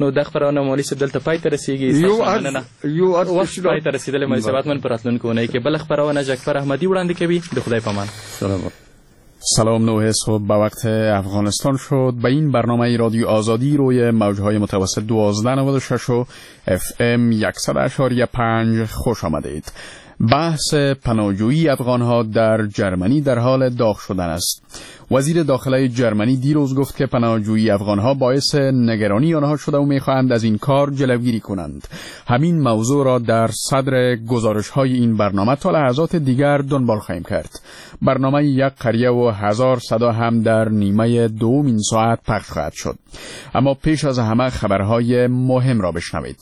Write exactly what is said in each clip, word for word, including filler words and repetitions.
نو د خبرونه مولوي صاحب دلته پای ته رسیږي. یو از یو از وخت پای ته رسیدلې مې سبات من پراتلونکو نه کې بل خبرونه جعفر احمدی وړاندې کوي. د خدای پامان. سلام. سلام. نوه صبح به وقت افغانستان شد. به این برنامه رادیو آزادی روی موجهای متوسط دوازده نود و شش و اف ام صد اشاری پنج خوش آمدید. بحث پناهجویی افغانها در جرمنی در حال داغ شدن است. وزیر داخله جرمنی دیروز گفت که پناهجویی افغانها باعث نگرانی آنها شده و می‌خواهند از این کار جلوگیری کنند. همین موضوع را در صدر گزارش‌های این برنامه تا لحظات دیگر دنبال خواهیم کرد. برنامه یک قریه و هزار صدا هم در نیمه دوم این ساعت پخش خواهد شد. اما پیش از همه خبرهای مهم را بشنوید.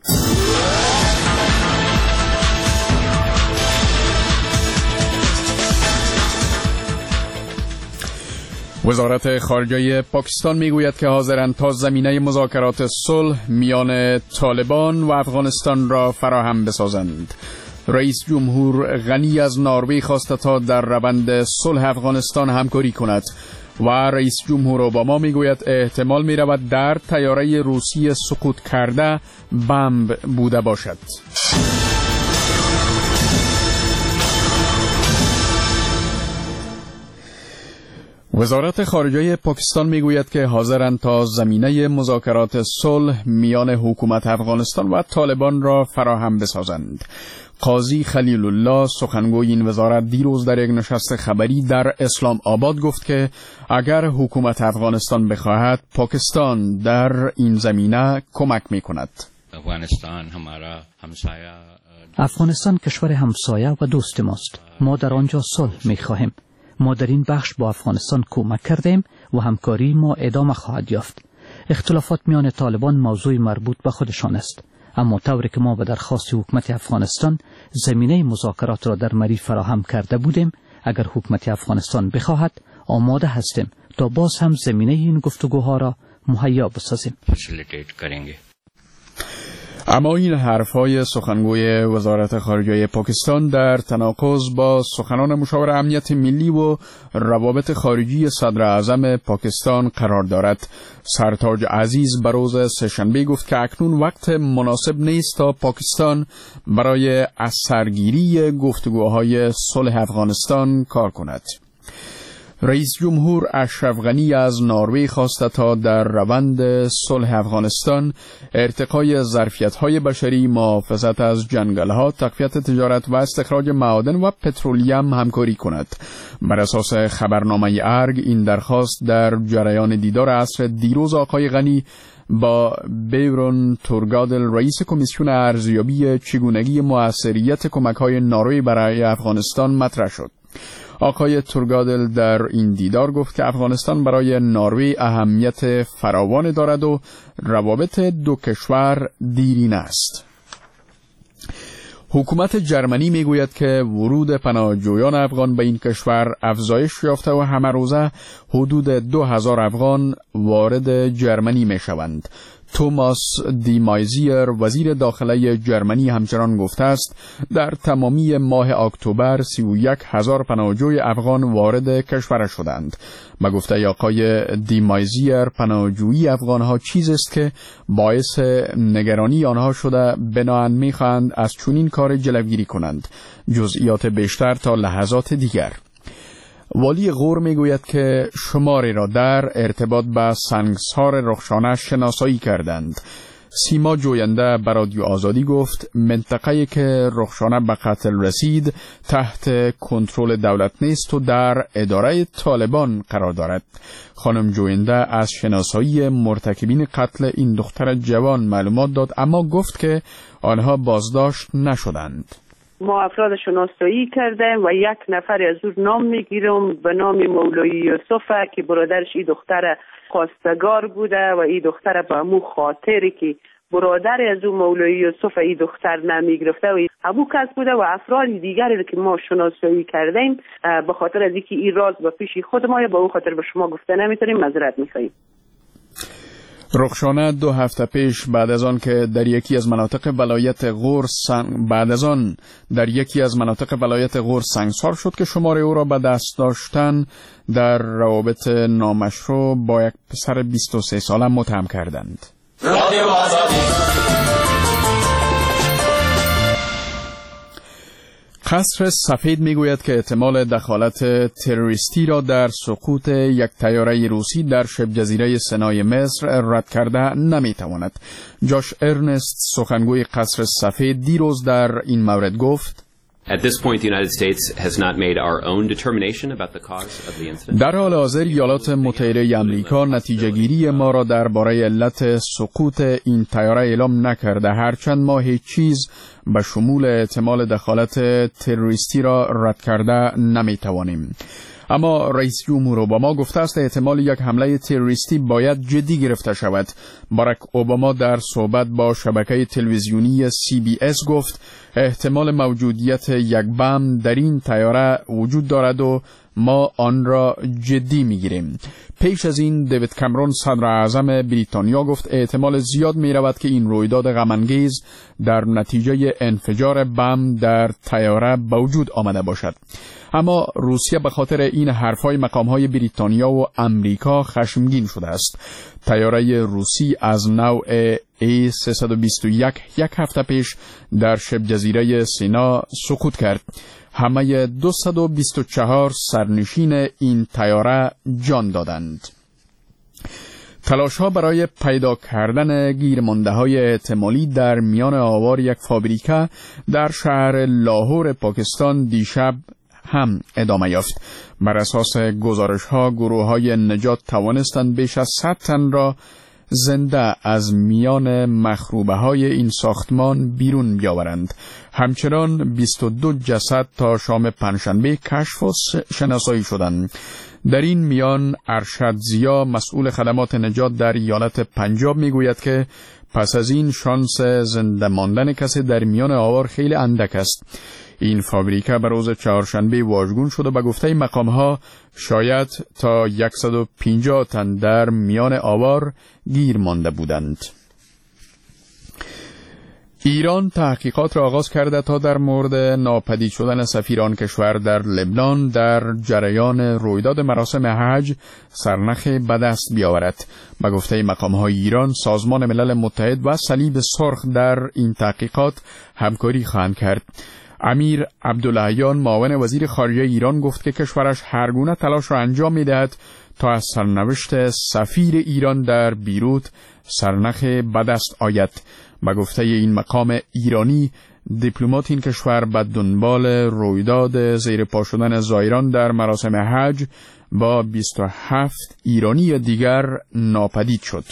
وزارت خارجه پاکستان میگوید که حاضرند تا زمینه مذاکرات صلح میان طالبان و افغانستان را فراهم بسازند. رئیس جمهور غنی از نروژ خواسته تا در روند صلح افغانستان همکاری کند و رئیس جمهور اوباما میگوید احتمال میرود در طیاره روسی سقوط کرده بمب بوده باشد. وزارت خارجه پاکستان میگوید که حاضرند تا زمینه مذاکرات صلح میان حکومت افغانستان و طالبان را فراهم بسازند. قاضی خلیل الله سخنگوی این وزارت دیروز در یک نشست خبری در اسلام آباد گفت که اگر حکومت افغانستان بخواهد پاکستان در این زمینه کمک میکند. افغانستان همارا همسایه افغانستان کشور همسایه و دوست ماست. ما در آنجا صلح میخواهیم. ما در این بخش با افغانستان کمک کردیم و همکاری ما ادامه خواهد یافت. اختلافات میان طالبان موضوع مربوط به خودشان است، اما طوری که ما به درخواست حکومت افغانستان زمینه مذاکرات را در مری فراهم کرده بودیم، اگر حکومت افغانستان بخواهد آماده هستیم تا باز هم زمینه این گفتگوها را مهیا بسازیم. اما این حرفهای سخنگوی وزارت خارجه پاکستان در تناقض با سخنان مشاور امنیت ملی و روابط خارجی صدر اعظم پاکستان قرار دارد. سرتاج عزیز به روز سه‌شنبه گفت که اکنون وقت مناسب نیست تا پاکستان برای اثرگیری گفتگوهای صلح افغانستان کار کند. رئیس جمهور اشرف غنی از نروژ خواسته تا در روند صلح افغانستان ارتقای ظرفیت‌های بشری، محافظت از جنگل‌ها، تقویت تجارت و استخراج معادن و پترولیم همکاری کند. بر اساس خبرنامه ارگ این درخواست در جریان دیدار عصر دیروز آقای غنی با بیرون تورگادل رئیس کمیسیون ارزیابی چگونگی موثریت کمک‌های نروژ برای افغانستان مطرح شد. آقای تورگادل در این دیدار گفت که افغانستان برای نروژ اهمیت فراوان دارد و روابط دو کشور دیرینه است. حکومت جرمنی میگوید که ورود پناهجویان افغان به این کشور افزایش یافته و همه روزه حدود دو هزار افغان وارد جرمنی می شوند. توماس دی مایزیر وزیر داخله جرمنی همچنان گفته است در تمامی ماه اکتبر سی و یک هزار پناهجوی افغان وارد کشور شدند. به گفته آقای دی مایزیر پناهجویی افغانها چیزی است که باعث نگرانی آنها شده، بنابراین می‌خواهند از چنین کار جلوگیری کنند. جزئیات بیشتر تا لحظات دیگر. والی غور میگوید که شماری را در ارتباط با سنگسار رخشانه شناسایی کردند. سیما جوینده بر رادیو آزادی گفت منطقه‌ای که رخشانه به قتل رسید تحت کنترل دولت نیست و در اداره طالبان قرار دارد. خانم جوینده از شناسایی مرتکبین قتل این دختر جوان معلومات داد، اما گفت که آنها بازداشت نشدند. ما افراد شناسایی کردیم و یک نفر از او نام میگیرم به نام مولوی یوسف که برادرش این دختر خواستگار بوده و این دختر به همون خاطری که برادر از او مولوی یوسف این دختر نمیگرفته و همون کس بوده و افراد دیگری که ما شناسایی کردیم به خاطر از اینکه این راز به پیش خود ما یا به اون خاطر به شما گفته نمیتونیم معذرت میخواهیم. رخشانه دو هفته پیش بعد از آن که در یکی از مناطق ولایت غور سنگ بعد از آن در یکی از مناطق ولایت غور سنگسار شد که شماره او را به دست داشتن در روابط نامشروع با یک پسر بیست و سه ساله متهم کردند. رادیو آزادی. قصر سفید میگوید که احتمال دخالت تروریستی را در سقوط یک طیاره روسی در شبه جزیره سینای مصر رد کرده نمیتواند. جاش ارنست سخنگوی قصر سفید دیروز در این مورد گفت: At this point, the United States has not made our own determination about the cause of the incident. در حال حاضر ایالات متحده آمریکا نتیجه گیری ما را درباره علت سقوط این طیاره اعلام نکرده، هرچند ما هیچ چیز به شمول احتمال دخالت تروریستی را رد کرده نمیتوانیم. اما رئیس جمهور اوباما گفته است احتمال یک حمله تروریستی باید جدی گرفته شود. باراک اوباما در صحبت با شبکه تلویزیونی سی بی اس گفت احتمال موجودیت یک بم در این طیاره وجود دارد و ما آن را جدی میگیریم. پیش از این دیوید کامرون صدر اعظم بریتانیا گفت احتمال زیاد می رود که این رویداد غم‌انگیز در نتیجه انفجار بم در طیاره به وجود آمده باشد. اما روسیه به خاطر این حرفهای مقامهای بریتانیا و امریکا خشمگین شده است. طیاره روسی از نوع ای سیصد و بیست و یک یک هفته پیش در شبه جزیره سینا سقوط کرد. همه دویست و بیست و چهار سرنشین این طیاره جان دادند. تلاش ها برای پیدا کردن گیرمانده های احتمالی در میان آوار یک فابریکه در شهر لاهور پاکستان دیشب هم ادامه یافت. بر اساس گزارش ها گروه های نجات توانستند بیش از صد تن را زنده از میان مخروبه های این ساختمان بیرون بیاورند. همچنان بیست و دو جسد تا شام پنجشنبه کشف و شناسایی شدند. در این میان ارشد زیا مسئول خدمات نجات در ایالت پنجاب میگوید که پس از این شانس زنده ماندن کسی در میان آوار خیلی اندک است. این فابریکه به روز چهارشنبه واژگون شد و به گفته مقام‌ها شاید تا صد و پنجاه تن در میان آوار گیر مانده بودند. ایران تحقیقات را آغاز کرده تا در مورد ناپدید شدن سفیران کشور در لبنان در جریان رویداد مراسم حج سرنخ به دست بیاورد. به گفته مقام‌های ایران سازمان ملل متحد و صلیب سرخ در این تحقیقات همکاری خواهند کرد. امیر عبداللهیان معاون وزیر خارجه ایران گفت که کشورش هر گونه تلاش را انجام می‌دهد تا از سرنوشت سفیر ایران در بیروت سرنخ به دست آید. به گفته این مقام ایرانی دیپلمات این کشور به دنبال رویداد زیر پا شدن زائران در مراسم حج با بیست و هفت ایرانی دیگر ناپدید شد.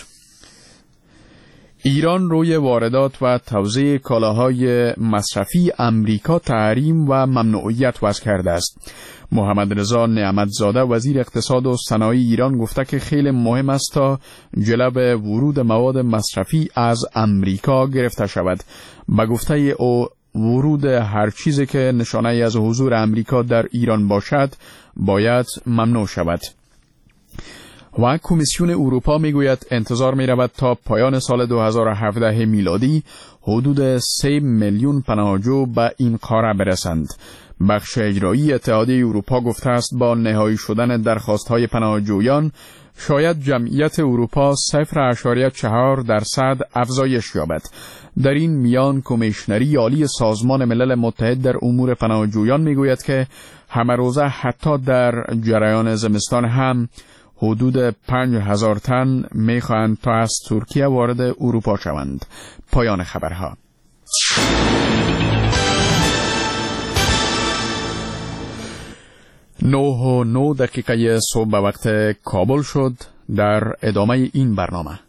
ایران روی واردات و توزیع کالاهای مصرفی امریکا تحریم و ممنوعیت وضع کرده است. محمد رضا نعمتزاده وزیر اقتصاد و صنایع ایران گفته که خیلی مهم است تا جلب ورود مواد مصرفی از امریکا گرفته شود. به گفته او ورود هر چیزی که نشانه از حضور امریکا در ایران باشد باید ممنوع شود. و کمیسیون اروپا میگوید انتظار می‌رود تا پایان سال دو هزار و هفده میلادی حدود سه میلیون پناهجو به این قاره برسند. بخش اجرایی اتحادیه اروپا گفته است با نهایی شدن درخواست‌های پناهجویان شاید جمعیت اروپا صفر ممیز چهار درصد افزایش یابد. در این میان کمیشنری عالی سازمان ملل متحد در امور پناهجویان میگوید که همه روزه حتی در جریان زمستان هم حدود پنج هزار تن میخواهند تا از ترکیه وارد اروپا شوند. پایان خبرها. نه و نه دقیقه صبح به وقت کابل شد. در ادامه این برنامه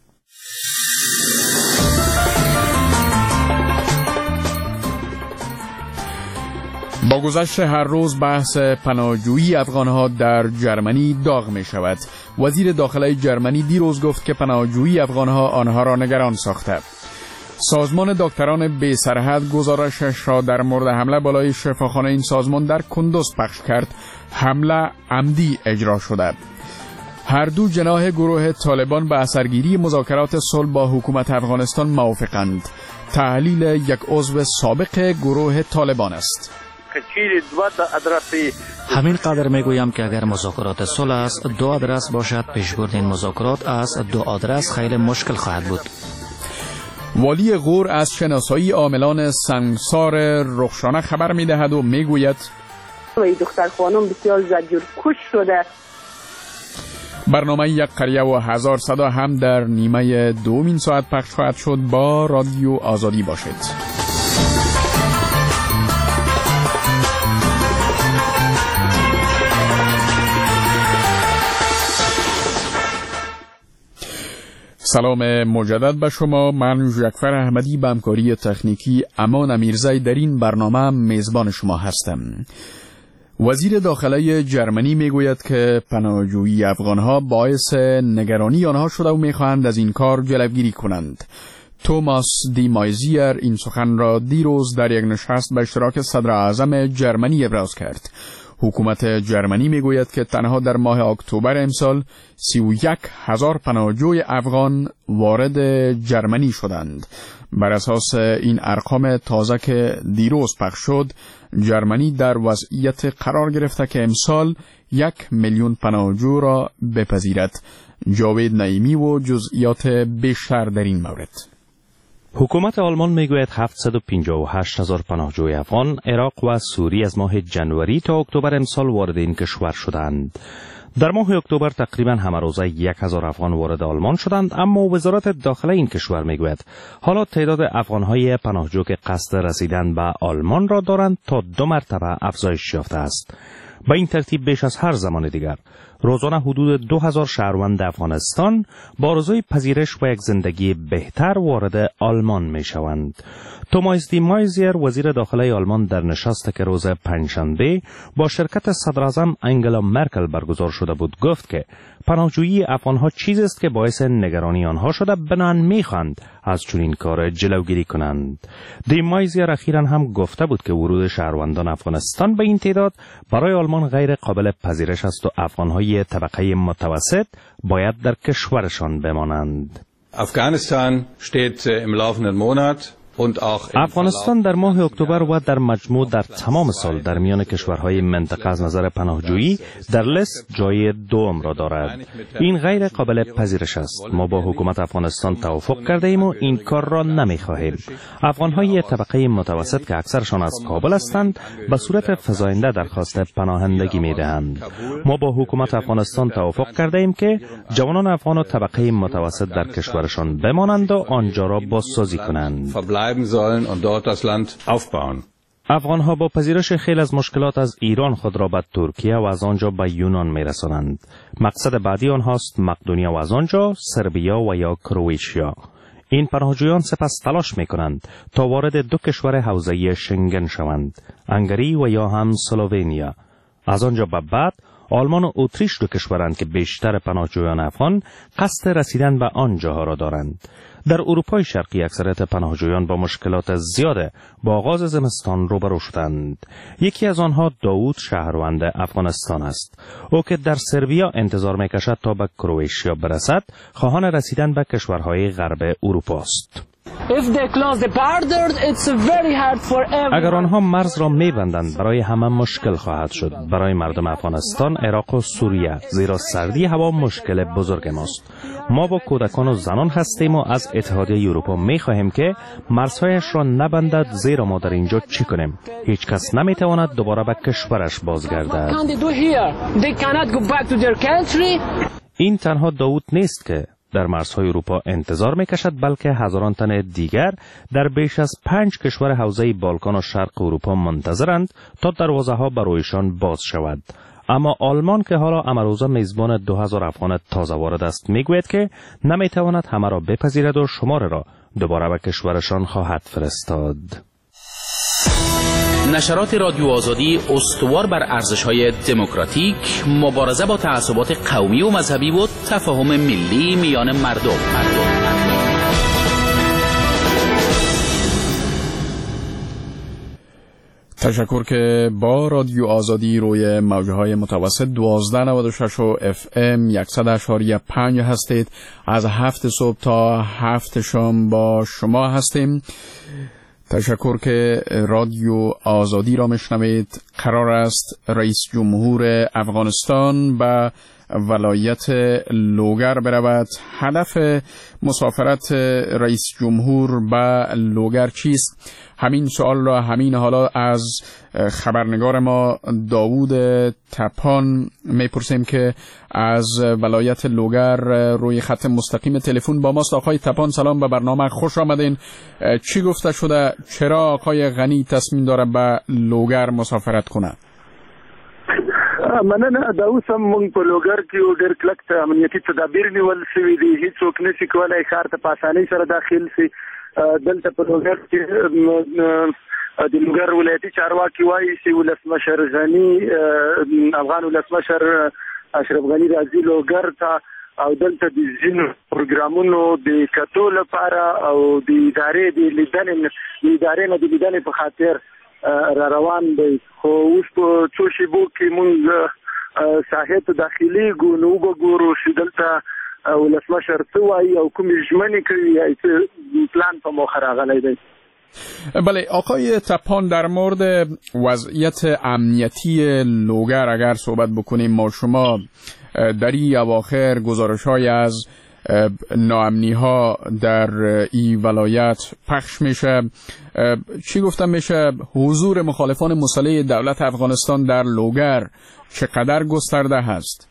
با گذشت هر روز بحث پناهجویی افغانها در جرمنی داغ می شود. وزیر داخله جرمنی دیروز گفت که پناهجویی افغانها آنها را نگران ساخته. سازمان دکتران بی سرحد گزارشش را در مورد حمله بالای شفاخانه این سازمان در کندوز پخش کرد. حمله عمدی اجرا شده. هر دو جناح گروه طالبان به اثرگیری مذاکرات صلح با حکومت افغانستان موافقند. تحلیل یک عضو سابق گروه طالبان است. همین قدر میگویم که اگر مذاکرات صلح است دو آدرس باشد، پیشبرد این مذاکرات از دو آدرس خیلی مشکل خواهد بود. والی غور از شناسایی عاملان سنگسار رخشانه خبر می‌دهد و می‌گوید این دختر خانم بسیار زجر کش شده. برنامه یک قریه و هزار صدا هم در نیمه دومین ساعت پخش خواهد شد. با رادیو آزادی باشید. سلام مجدد به شما. من جعفر احمدی به همکاری تکنیکی امان امیرزی در این برنامه میزبان شما هستم. وزیر داخلی جرمنی میگوید که پناهجویی افغانها باعث نگرانی آنها شده و میخواهند از این کار جلوگیری کنند. توماس دی مایزیر این سخن را دیروز در یک نشست به اشتراک صدر اعظم جرمنی ابراز کرد. حکومت جرمنی میگوید که تنها در ماه اکتبر امسال سی و یک هزار پناهجوی افغان وارد جرمنی شدند. بر اساس این ارقام تازه که دیروز پخش شد، جرمنی در وضعیت قرار گرفته که امسال یک میلیون پناهجو را بپذیرد. جاوید نعیمی و جزئیات بیشتر در این مورد. حکومت آلمان میگوید هفتصد و پنجاه و هشت هزار پناهجوی افغان، عراق و سوریه از ماه جنوری تا اکتبر امسال وارد این کشور شدند. در ماه اکتبر تقریبا همه روزه یک هزار افغان وارد آلمان شدند، اما وزارت داخله این کشور میگوید حالا تعداد افغانهای پناهجو که قصد رسیدن به آلمان را دارند تا دو مرتبه افزایش یافته است. با این ترتیب بیش از هر زمان دیگر روزانه حدود دو هزار شهروند افغانستان با آرزوی پذیرش و یک زندگی بهتر وارد آلمان می شوند. توماس دی مایزیر وزیر داخلی آلمان در نشستی که روز پنجشنبه با شرکت صدراعظم انگلا مرکل برگزار شده بود گفت که پناهجویی افغانها چیزی است که باعث نگرانی آنها شده، بنابراین می‌خواهند از چنین کار جلوگیری کنند. دی مایزیر اخیراً هم گفته بود که ورود شهروندان افغانستان به این تعداد برای آلمان غیر قابل پذیرش است و افغانهای طبقه متوسط باید در کشورشان بمانند. افغانستان steht im laufenden Monat افغانستان در ماه اکتبر و در مجموع در تمام سال در میان کشورهای منطقه از نظر پناهجویی در لیست جای دوم را دارد. این غیر قابل پذیرش است. ما با حکومت افغانستان توافق کرده ایم و این کار را نمی خواهیم. افغانهای طبقه متوسط که اکثرشان از کابل هستند به صورت فزاینده درخواست پناهندگی می دهند. ما با حکومت افغانستان توافق کرده ایم که جوانان افغان و طبقه متوسط در کشورشان بمانند و آنجا را بازسازی کنند. sollen und dort das Land aufbauen. افغانها با پذیرش خیلی از مشکلات از ایران خود را به ترکیه و از آنجا به یونان میرسانند. مقصد بعدی آنهاست مقدونیه و از آنجا سربیا و یا کرواتیا. این پناهجویان سپس تلاش میکنند تا وارد دو کشور حوزه شنگن شوند، هنگری و یا هم سلوونیا. از آنجا به بعد آلمان و اتریش دو کشورند که بیشتر پناهجویان افغان قصد رسیدن به آنجاها را دارند. در اروپای شرقی اکثریت پناهجویان با مشکلات زیاد با آغاز زمستان روبرو شدند. یکی از آنها داوود شهروند افغانستان است. او که در سربیا انتظار میکشد تا به کرواتیا برسد، خواهان رسیدن به کشورهای غرب اروپا است. اگر آنها مرز را می‌بندند برای همه مشکل خواهد شد. برای مردم افغانستان، عراق و سوریه، زیرا سردی هوا مشکل بزرگ ماست. ما با کودکان و زنان هستیم و از اتحادیه اروپا می‌خواهیم که مرزهایش را نبندد، زیرا ما در اینجا چی کنیم؟ هیچ کس نمی‌تواند دوباره به کشورش بازگردد. این تنها داوود نیست که در مرزهای اروپا انتظار میکشد، بلکه هزاران تن دیگر در بیش از پنج کشور حوزه بالکان و شرق اروپا منتظرند تا دروازه ها برایشان باز شود. اما آلمان که حالا امروزه میزبان دو هزار افغان تازه وارد است میگوید که نمیتواند همه را بپذیرد و شماره را دوباره به کشورشان خواهد فرستاد. نشرات رادیو آزادی استوار بر ارزش‌های دموکراتیک، مبارزه با تعصبات قومی و مذهبی و تفاهم ملی میان مردم. مردم. تشکر که با رادیو آزادی روی موجهای متوسط دوازده نود و شش و اف ام صد اشاری پنج هستید. از هفت صبح تا هفت شام با شما هستیم. تشکر که رادیو آزادی را میشنوید. قرار است رئیس جمهور افغانستان به ولایت لوگر برود. هدف مسافرت رئیس جمهور به لوگر چیست؟ همین سوال را همین حالا از خبرنگار ما داوود تپان میپرسیم که از ولایت لوگر روی خط مستقیم تلفن با ماست. آقای تپان سلام، به برنامه خوش آمدین. چی گفته شده؟ چرا آقای غنی تصمیم داره به لوگر مسافرت کنه؟ مننه. دا اوس هم مونږ په لوګر کې یو ډېر کلک امنیتي تدابیر نیول شوي دي. هیڅوک نشي کولی ښار ته په اسانۍ سره داخل شي. دلته په لوګر کې د لوګر ولایتي چارواکي وایي چې ولسمشر غني افغان ولسمشر اشرف غني راځي لوګر ته او دلته د ځینو پروګرامونو د کتو لپاره او د ادارې د لیدنې د ادارې نه د لیدنې په خاطر را روان دی. خو اوس په څو شیبو کې مونږ ساحې ته داخلي ګو نو وګورو چې دلته ولسمشر څه وایي او کومې ژمنې کوي یا څه پلان په موخه راغلی دی. بله آقای تپان، در مورد وضعیت امنیتی لوگر اگر صحبت بکنیم، ما شما در این اواخر گزارش‌های از ناامنی ها در این ولایت پخش میشه. چی گفتم میشه حضور مخالفان مسلح دولت افغانستان در لوگر چقدر گسترده هست؟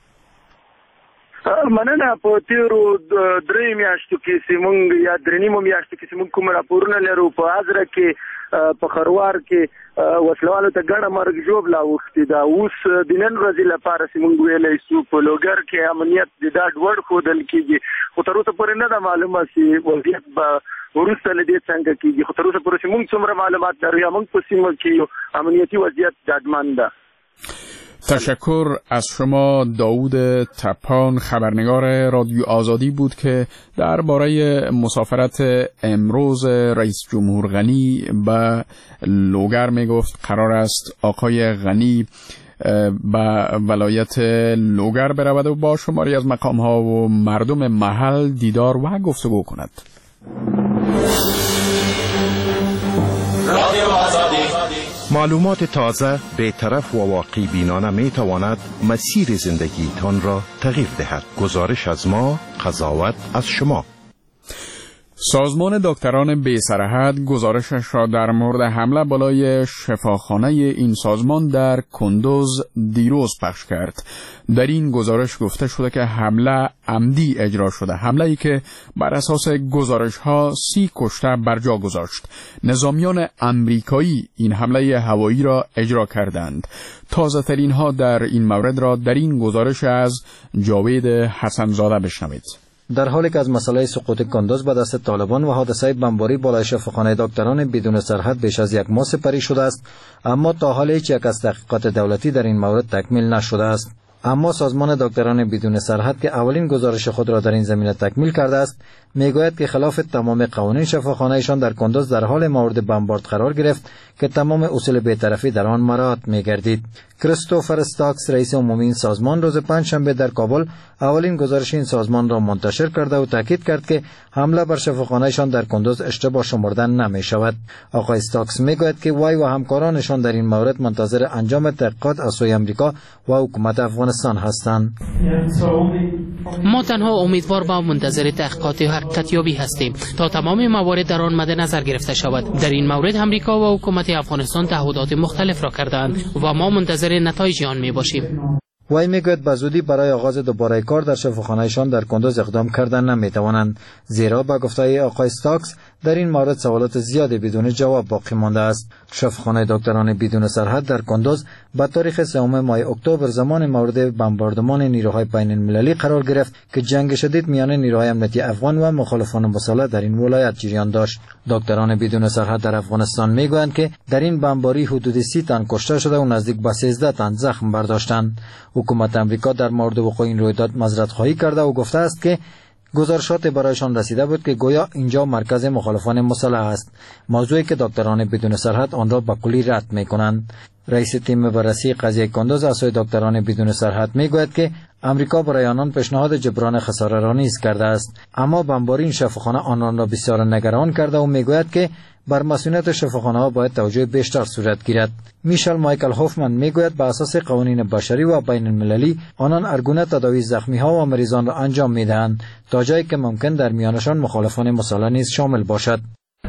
مننه. په تیرو درې میاشتو کې چې مونږ یا درې نیمو میاشتو کې چې مونږ کوم راپورونه لرو په حضره کې په خروار کې وسلوالو ته ګڼه مرګ ژوبله اوښتې ده. اوس د نن ورځې لپاره چې مونږ ویلی شو په لوګر کې امنیت د ډاډ وړ ښودل کېږي، خو تر اوسه پورې نه ده معلومه چې وضعیت به وروسته له دې څنګه کېږي. خو تر اوسه پورې چې مونږ څومره معلومات لرو یا مونږ په سیمه کې یو امنیتي وضعیت ډاډمن ده. تشکر از شما. داوود تپان خبرنگار رادیو آزادی بود که درباره مسافرت امروز رئیس جمهور غنی به لوگر می گفت. قرار است آقای غنی به ولایت لوگر برود و با شماری از مقام ها و مردم محل دیدار و گفتگو کند. رادیو آزادی. معلومات تازه، بی‌طرف و واقعی بینانه می تواند مسیر زندگی تان را تغییر دهد. گزارش از ما، قضاوت از شما. سازمان دکتران بی سرحد گزارشش را در مورد حمله بالای شفاخانه این سازمان در کندوز دیروز پخش کرد. در این گزارش گفته شده که حمله عمدی اجرا شده، حمله ای که بر اساس گزارش ها سی کشته بر جا گذاشت. نظامیان امریکایی این حمله هوایی را اجرا کردند. تازه ترین ها در این مورد را در این گزارش از جاوید حسنزاده بشنوید. در حالی که از مسئله سقوط کندوز به دست طالبان و حادثه بمباری بالای شفاخانه دکتران بدون سرحد بیش از یک ماه سپری شده است، اما تا حال هیچ یک از تحقیقات دولتی در این مورد تکمیل نشده است. اما سازمان دکتران بدون سرحد که اولین گزارش خود را در این زمینه تکمیل کرده است، میگوید که خلاف تمام قوانین شفاخانه‌شان در کندوز در حال مورد بمبارد قرار گرفت که تمام اصول بی‌طرفی در آن مراعات می‌گردید. کریستوفر استاکس رئیس عمومی این سازمان روز پنجشنبه در کابل اولین گزارش این سازمان را منتشر کرده و تاکید کرد که حمله بر شفاخانه‌شان در کندوز اشتباه شمردن نمی‌شود. آقای استاکس میگوید که وی و همکارانشان در این مورد منتظر انجام تحقیقات از سوی آمریکا و حکومت افغانستان هستند. ما تنها امیدوار و منتظر تحقیقات حقیقتیابی هستیم تا تمام موارد در آن مد نظر گرفته شود. در این مورد امریکا و حکومت افغانستان تعهدات مختلف را کردند و ما منتظر نتایج آن می باشیم. وی میگوید به زودی برای آغاز دوباره کار در شفاخانه‌شان در کندوز اقدام کردن نمیتوانند، زیرا به گفته آقای استاکس در این مورد سوالات زیادی بدون جواب باقی مانده است. شفاخانه دکتران بدون سرحد در کندوز با تاریخ سوم ماه اکتبر زمان مورد بمباردمان نیروهای بین المللی قرار گرفت که جنگ شدید میان نیروهای امنیتی افغان و مخالفان مسلح در این ولایت جریان داشت. دکتران بدون سرحد در افغانستان میگویند که در این بمباری حدود سی تن کشته شده و نزدیک به سیزده تن زخم برداشتند. حکومت امریکا در مورد وقوع این رویداد معذرت خواهی کرده و گفته است که گزارشات برایشان رسیده بود که گویا اینجا مرکز مخالفان مسلح است، موضوعی که دکتران بدون سرحد آن را به کلی رد می‌کنند. رئیس تیم بررسی قضیه کندوز از سوی دکتران بدون سرحد میگوید که امریکا برای آنان پیشنهاد جبران خساره را نیز کرده است، اما بمباری این شفاخانه آنان را بسیار نگران کرده و میگوید که بر مسئولیت شفاخانه‌ها باید توجه بیشتر صورت گیرد. میشل مایکل هوفمن میگوید به اساس قوانین بشری و بین المللی آنان ارگونه تداوی زخمی‌ها و مریضان را انجام میدهند تا جایی که ممکن در میانشان مخالفان مسلح نیز شامل باشد.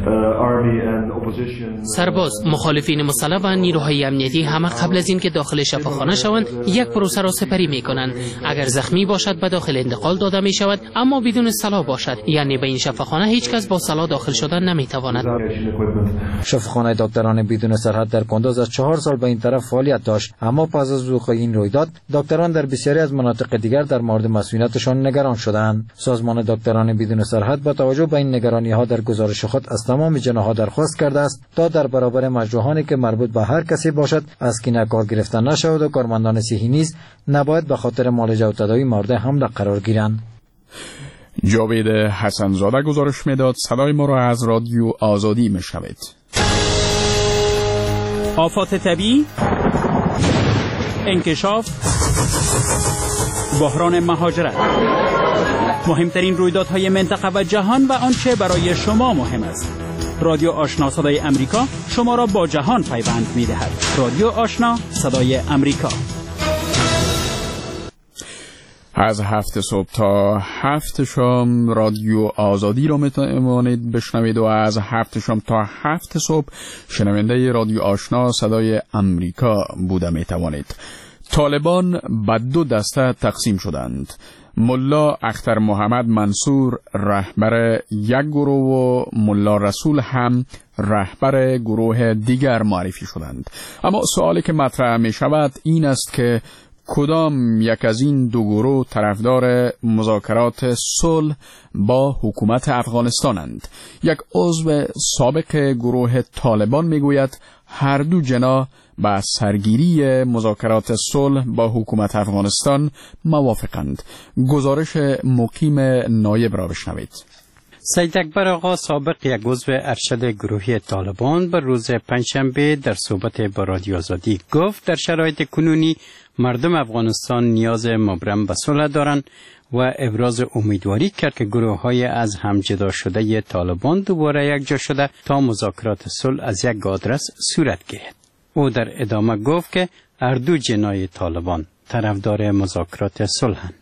سرباز، مخالفین مسلح و نیروهای امنیتی همه قبل از اینکه داخل شفاخانه شوند یک پروسه را سپری می کنند. اگر زخمی باشد به داخل انتقال داده می شود، اما بدون سلاح باشد، یعنی به این شفاخانه هیچ کس با سلاح داخل شدن نمی تواند. شفاخانه دکتران بدون سرحد در کندوز از چهار سال به این طرف فعالیت داشت، اما پس از وقوع این رویداد دکتران در بسیاری از مناطق دیگر در مورد مسئولیتشان نگران شدند. سازمان دکتران بدون سرحد با توجه به این نگرانی‌ها در گزارش خود از تمام جناح‌ها درخواست کرده است تا در برابر مجروحانی که مربوط به هر کسی باشد از کینه کار گرفتن نشود و کارمندان صحی نیز نباید به خاطر معالجه و تداوی مورد حمله قرار گیرند. جاوید حسنزاده گزارش میداد. صدای ما را از رادیو آزادی میشنوید. آفات طبیعی، انکشاف، بحران مهاجرت، مهمترین رویدادهای منطقه و جهان و آنچه برای شما مهم است. رادیو آشنا صدای امریکا شما را با جهان پیوند می‌دهد. رادیو آشنا صدای امریکا. از هفت صبح تا هفت شام رادیو آزادی را میتوانید بشنوید و از هفت شام تا هفت صبح شنونده رادیو آشنا صدای امریکا بوده میتوانید. طالبان به دو دسته تقسیم شدند. ملا اختر محمد منصور رهبر یک گروه و ملا رسول هم رهبر گروه دیگر معرفی شدند. اما سوالی که مطرح می شود این است که کدام یک از این دو گروه طرفدار مذاکرات صلح با حکومت افغانستانند؟ یک عضو سابق گروه طالبان میگوید هر دو جناح با سرگیری مذاکرات صلح با حکومت افغانستان موافقند. گزارش مقیم نایب را بشنوید. سید اکبر آقا سابق یک عضو ارشد گروهی طالبان به روز پنجشنبه در صحبت با رادیو آزادی گفت در شرایط کنونی مردم افغانستان نیاز مبرم به صلح دارند و ابراز امیدواری کرد که گروه‌های از هم جدا شده طالبان دوباره یک جا شده تا مذاکرات صلح از یک آدرس صورت گیرد. او در ادامه گفت که هر دو جناح طالبان طرفدار مذاکرات صلحند.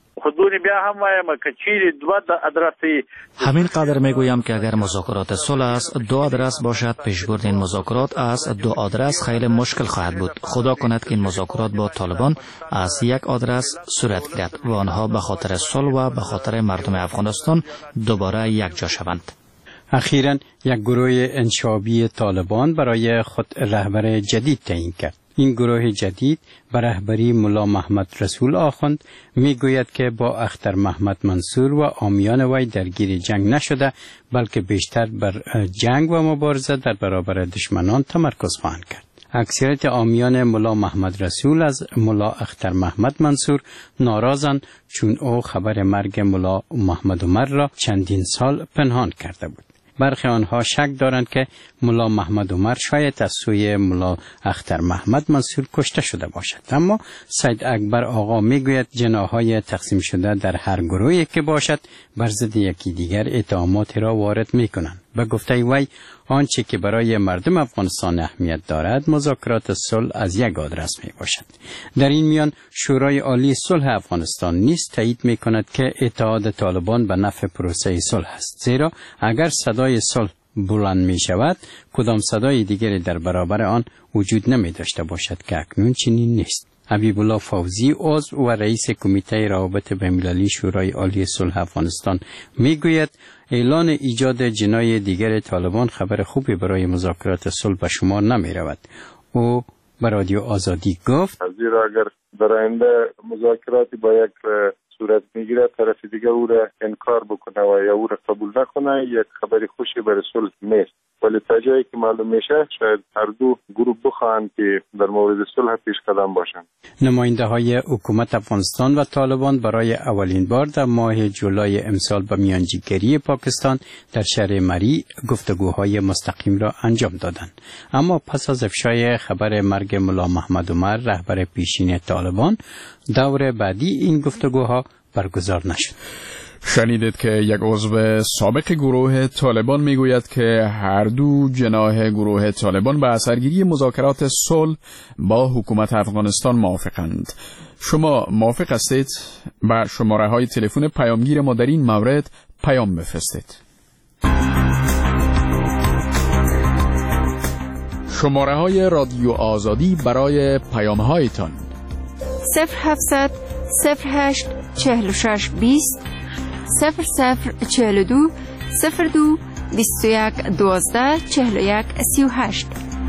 همین قدر میگویم که اگر مذاکرات صلح است دو آدرس باشد، پیشبرد این مذاکرات از دو آدرس خیلی مشکل خواهد بود. خدا کند که این مذاکرات با طالبان از یک آدرس صورت گیرد و آنها به خاطر صلح و به خاطر مردم افغانستان دوباره یک جا شوند. اخیراً یک گروه انشابی طالبان برای خود رهبر جدید تعیین کرد. این گروه جدید به رهبری ملا محمد رسول آخوند میگوید که با اختر محمد منصور و عامیان وی درگیر جنگ نشده، بلکه بیشتر بر جنگ و مبارزه در برابر دشمنان تمرکز خواهند کرد. اکثریت عامیان ملا محمد رسول از ملا اختر محمد منصور ناراضند چون او خبر مرگ ملا محمد عمر را چندین سال پنهان کرده بود. برخی آنها شک دارند که ملا محمد عمر شاید از سوی ملا اختر محمد منصور کشته شده باشد، اما سید اکبر آقا میگوید جناح‌های تقسیم شده در هر گروهی که باشد بر ضد یکی دیگر اتهامات را وارد میکنند. به گفته وی آنچه که برای مردم افغانستان اهمیت دارد مذاکرات صلح از یک آدرس می باشد. در این میان شورای عالی صلح افغانستان نیز تایید می کند که اتحاد طالبان به نفع پروسه صلح است، زیرا اگر صدای صلح بلند می شود کدام صدای دیگری در برابر آن وجود نمی داشته باشد که اکنون چنین نیست. حبیب الله فوزی عضو و رئیس کمیته روابط بین‌المللی شورای عالی صلح افغانستان میگوید اعلان ایجاد جناح دیگر طالبان خبر خوبی برای مذاکرات صلح به شمار نمی رود. او به رادیو آزادی گفت زیرا اگر در آینده مذاکراتی با یک صورت میگیره طرف دیگه او را انکار بکنه و یا او را قبول نکنه یک خبری خوشی برای صلح نیست، ولی تا جایی که معلوم میشه شاید هر دو گروه بخواهند که در مورد صلح پیش قدم باشند. نماینده های حکومت افغانستان و طالبان برای اولین بار در ماه جولای امسال به میانجیگری پاکستان در شهر مری گفتگوهای مستقیم را انجام دادند، اما پس از افشای خبر مرگ ملا محمد عمر رهبر پیشین طالبان دور بعدی این گفتگوها برگزار نشد. شنیدید که یک عضو سابق گروه طالبان میگوید که هر دو جناح گروه طالبان به اثرگیری مذاکرات صلح با حکومت افغانستان موافقند. شما موافق هستید؟ بر شماره های تلفن پیامگیر ما در این مورد پیام بفرستید. شماره های رادیو آزادی برای پیام هایتان صفر هفتصد صفر هشت چهل و شش بیست صفر صفر چهل و دو صفر دو بیست و یک دوازده چهل و یک سی و هشت.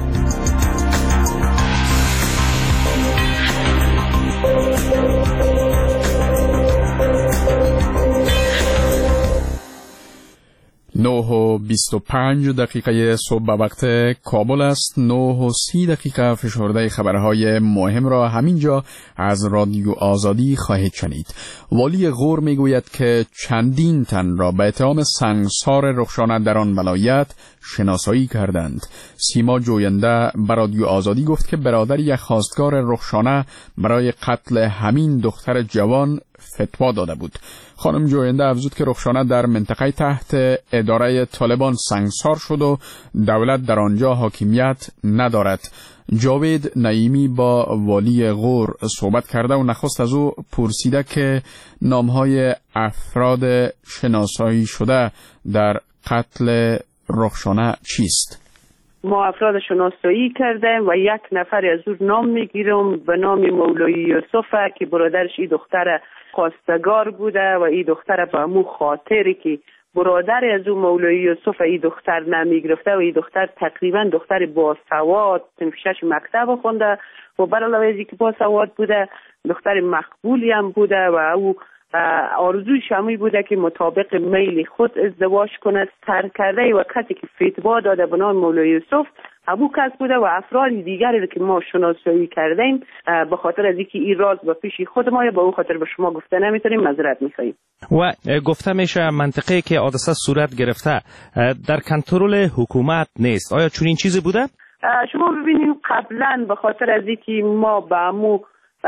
نه و بیست و پنج دقیقه صبح به وقت کابل است. نه و سی دقیقه فشرده خبرهای مهم را همینجا از رادیو آزادی خواهید شنید. والی غور میگوید که چندین تن را به اتهام سنگسار رخشانه در آن ولایت شناسایی کردند. سیما جوینده به رادیو آزادی گفت که برادر یک خواستگار رخشانه برای قتل همین دختر جوان فتوا داده بود. خانم جوینده افزود که رخشانه در منطقه تحت اداره طالبان سنگسار شد و دولت در آنجا حاکمیت ندارد. جاوید نعیمی با والی غور صحبت کرده و نخست از او پرسیده که نامهای افراد شناسایی شده در قتل رخشانه چیست؟ ما افراد شناسایی کردیم و یک نفر از او نام میگیرم به نام مولوی یوسف که برادرش این دختر خواستگار بوده و این دختر به امو خاطری که برادر از او مولوی یوسف این دختر نمیگرفته و این دختر تقریبا دختر باسواد صنف شش مکتب خونده و بر علاوه از اینکه باسواد بوده دختر مقبولی هم بوده و او آرزوی شمی بوده که مطابق میل خود ازدواج کند. ترک کرده و کسی که فتوا داده به نام مولوی یوسف ابو کس بوده و افراد دیگری که ما شناسایی کردیم به خاطر از اینکه این راز به پیش خود ما یا به اون خاطر به شما گفته نمیتونیم معذرت میخواهیم. و گفته میشه منطقه که حادثه صورت گرفته در کنترل حکومت نیست. آیا چون این چیزی بوده؟ شما ببینید قبلا به خاطر از اینکه ما به امو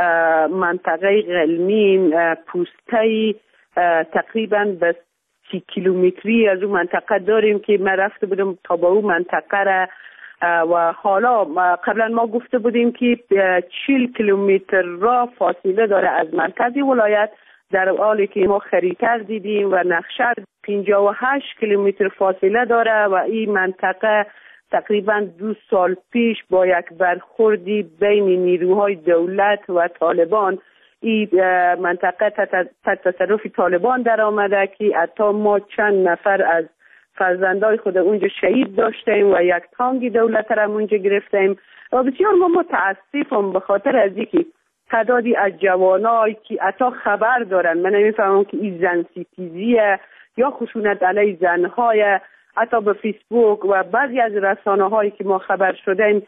منطقه غلمین پوسته تقریبا به سی کیلومتری از اون منطقه داریم که من رفته بودم تا با اون منطقه را و حالا قبلا ما گفته بودیم که چهل کیلومتر را فاصله داره از مرکزی ولایت، در حالی که ما خریطه دیدیم و نقشه پنجاه و هشت کیلومتر فاصله داره و این منطقه تقریبا دو سال پیش با یک برخوردی بین نیروهای دولت و طالبان این منطقه تحت تصرف طالبان در آمده که حتی ما چند نفر از فرزندای خود اونجا شهید داشتیم و یک تانگی دولت را اونجا گرفتیم و بسیار ما متاسفم به خاطر از اینکه تعدادی از جوانایی که حتی خبر دارن، من نمیفهمم که این زن ستیزیه یا خشونت علیه زنهای، حتی به فیسبوک و بعضی از رسانه هایی که ما خبر شدیم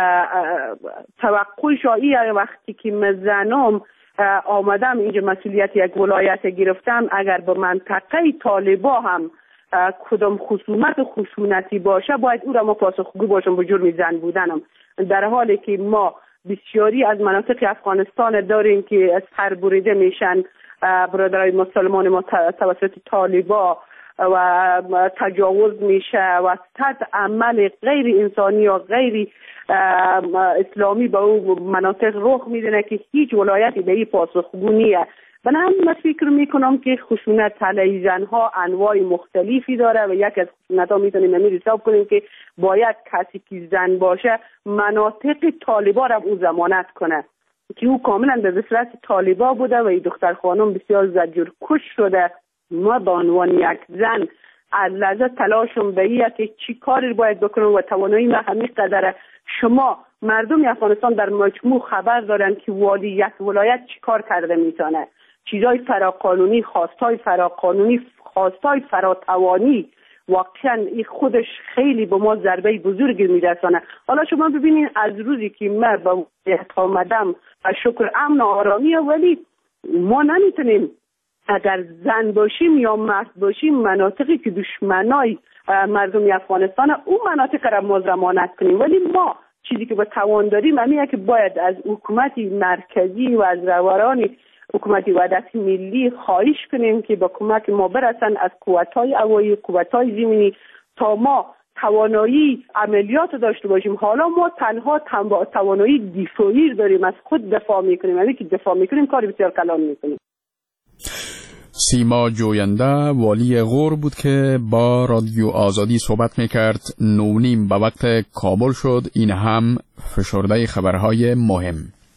توقع شایعه وقتی که مزنم آمدم اینجا مسئولیت یک ولایت گرفتم اگر به منطقه طالبا هم کدام خصومت و خشونتی باشه باید او را ما پاسخگو باشم به جرم زن بودنم، در حالی که ما بسیاری از مناطق افغانستان داریم که از سر بریده میشن برادرای مسلمان ما توسط طالبا و تجاوز میشه و صد عمل غیر انسانی و غیر اسلامی به اون مناطق رخ میدونه که هیچ ولایتی به این پاسخگو نیه. بنابراین من فکر میکنم که خشونت علیه زنها انواع مختلفی داره و یک از خشونت ها میتونیم نمی حساب کنیم که باید کسی که زن باشه مناطق طالبا را او ضمانت کنه که او کاملا به وسیله طالبا بوده و این دختر خانم بسیار زجر کش شده. ما به عنوان یک زن از لحظه تلاشم به ایه که چی کاری باید بکنم و توانایی ما همین قدره. شما مردم افغانستان در مجموع خبر دارن که والی یک ولایت چی کار کرده میتونه، چیزای فراقانونی، خواستای فراقانونی، خواستای فراتوانی، واقعا این خودش خیلی به ما ضربه بزرگی میرسانه. حالا شما ببینید از روزی که من به ولایت آمدم و شکر امن و آرامی، ولی ما نمیتونیم اگر زن باشیم یا مرد باشیم مناطقی که دشمنای مردم افغانستان اون مناطق را ما ضمانت کنیم، ولی ما چیزی که به توان داریم همینه که باید از حکومت مرکزی و از رواران حکومت وحدت ملی خواهش کنیم که با کمک ما برسن از قوت‌های هوایی، قوت‌های زمینی تا ما توانایی عملیات داشته باشیم. حالا ما تنها توانایی دفاعی داریم، از خود دفاع میکنیم، یعنی که دفاع میکنیم کار بسیار کلان میکنیم. سیما جوینده والی غور بود که با رادیو آزادی صحبت میکرد. نونیم به وقت کابل شد. این هم فشرده خبرهای مهم.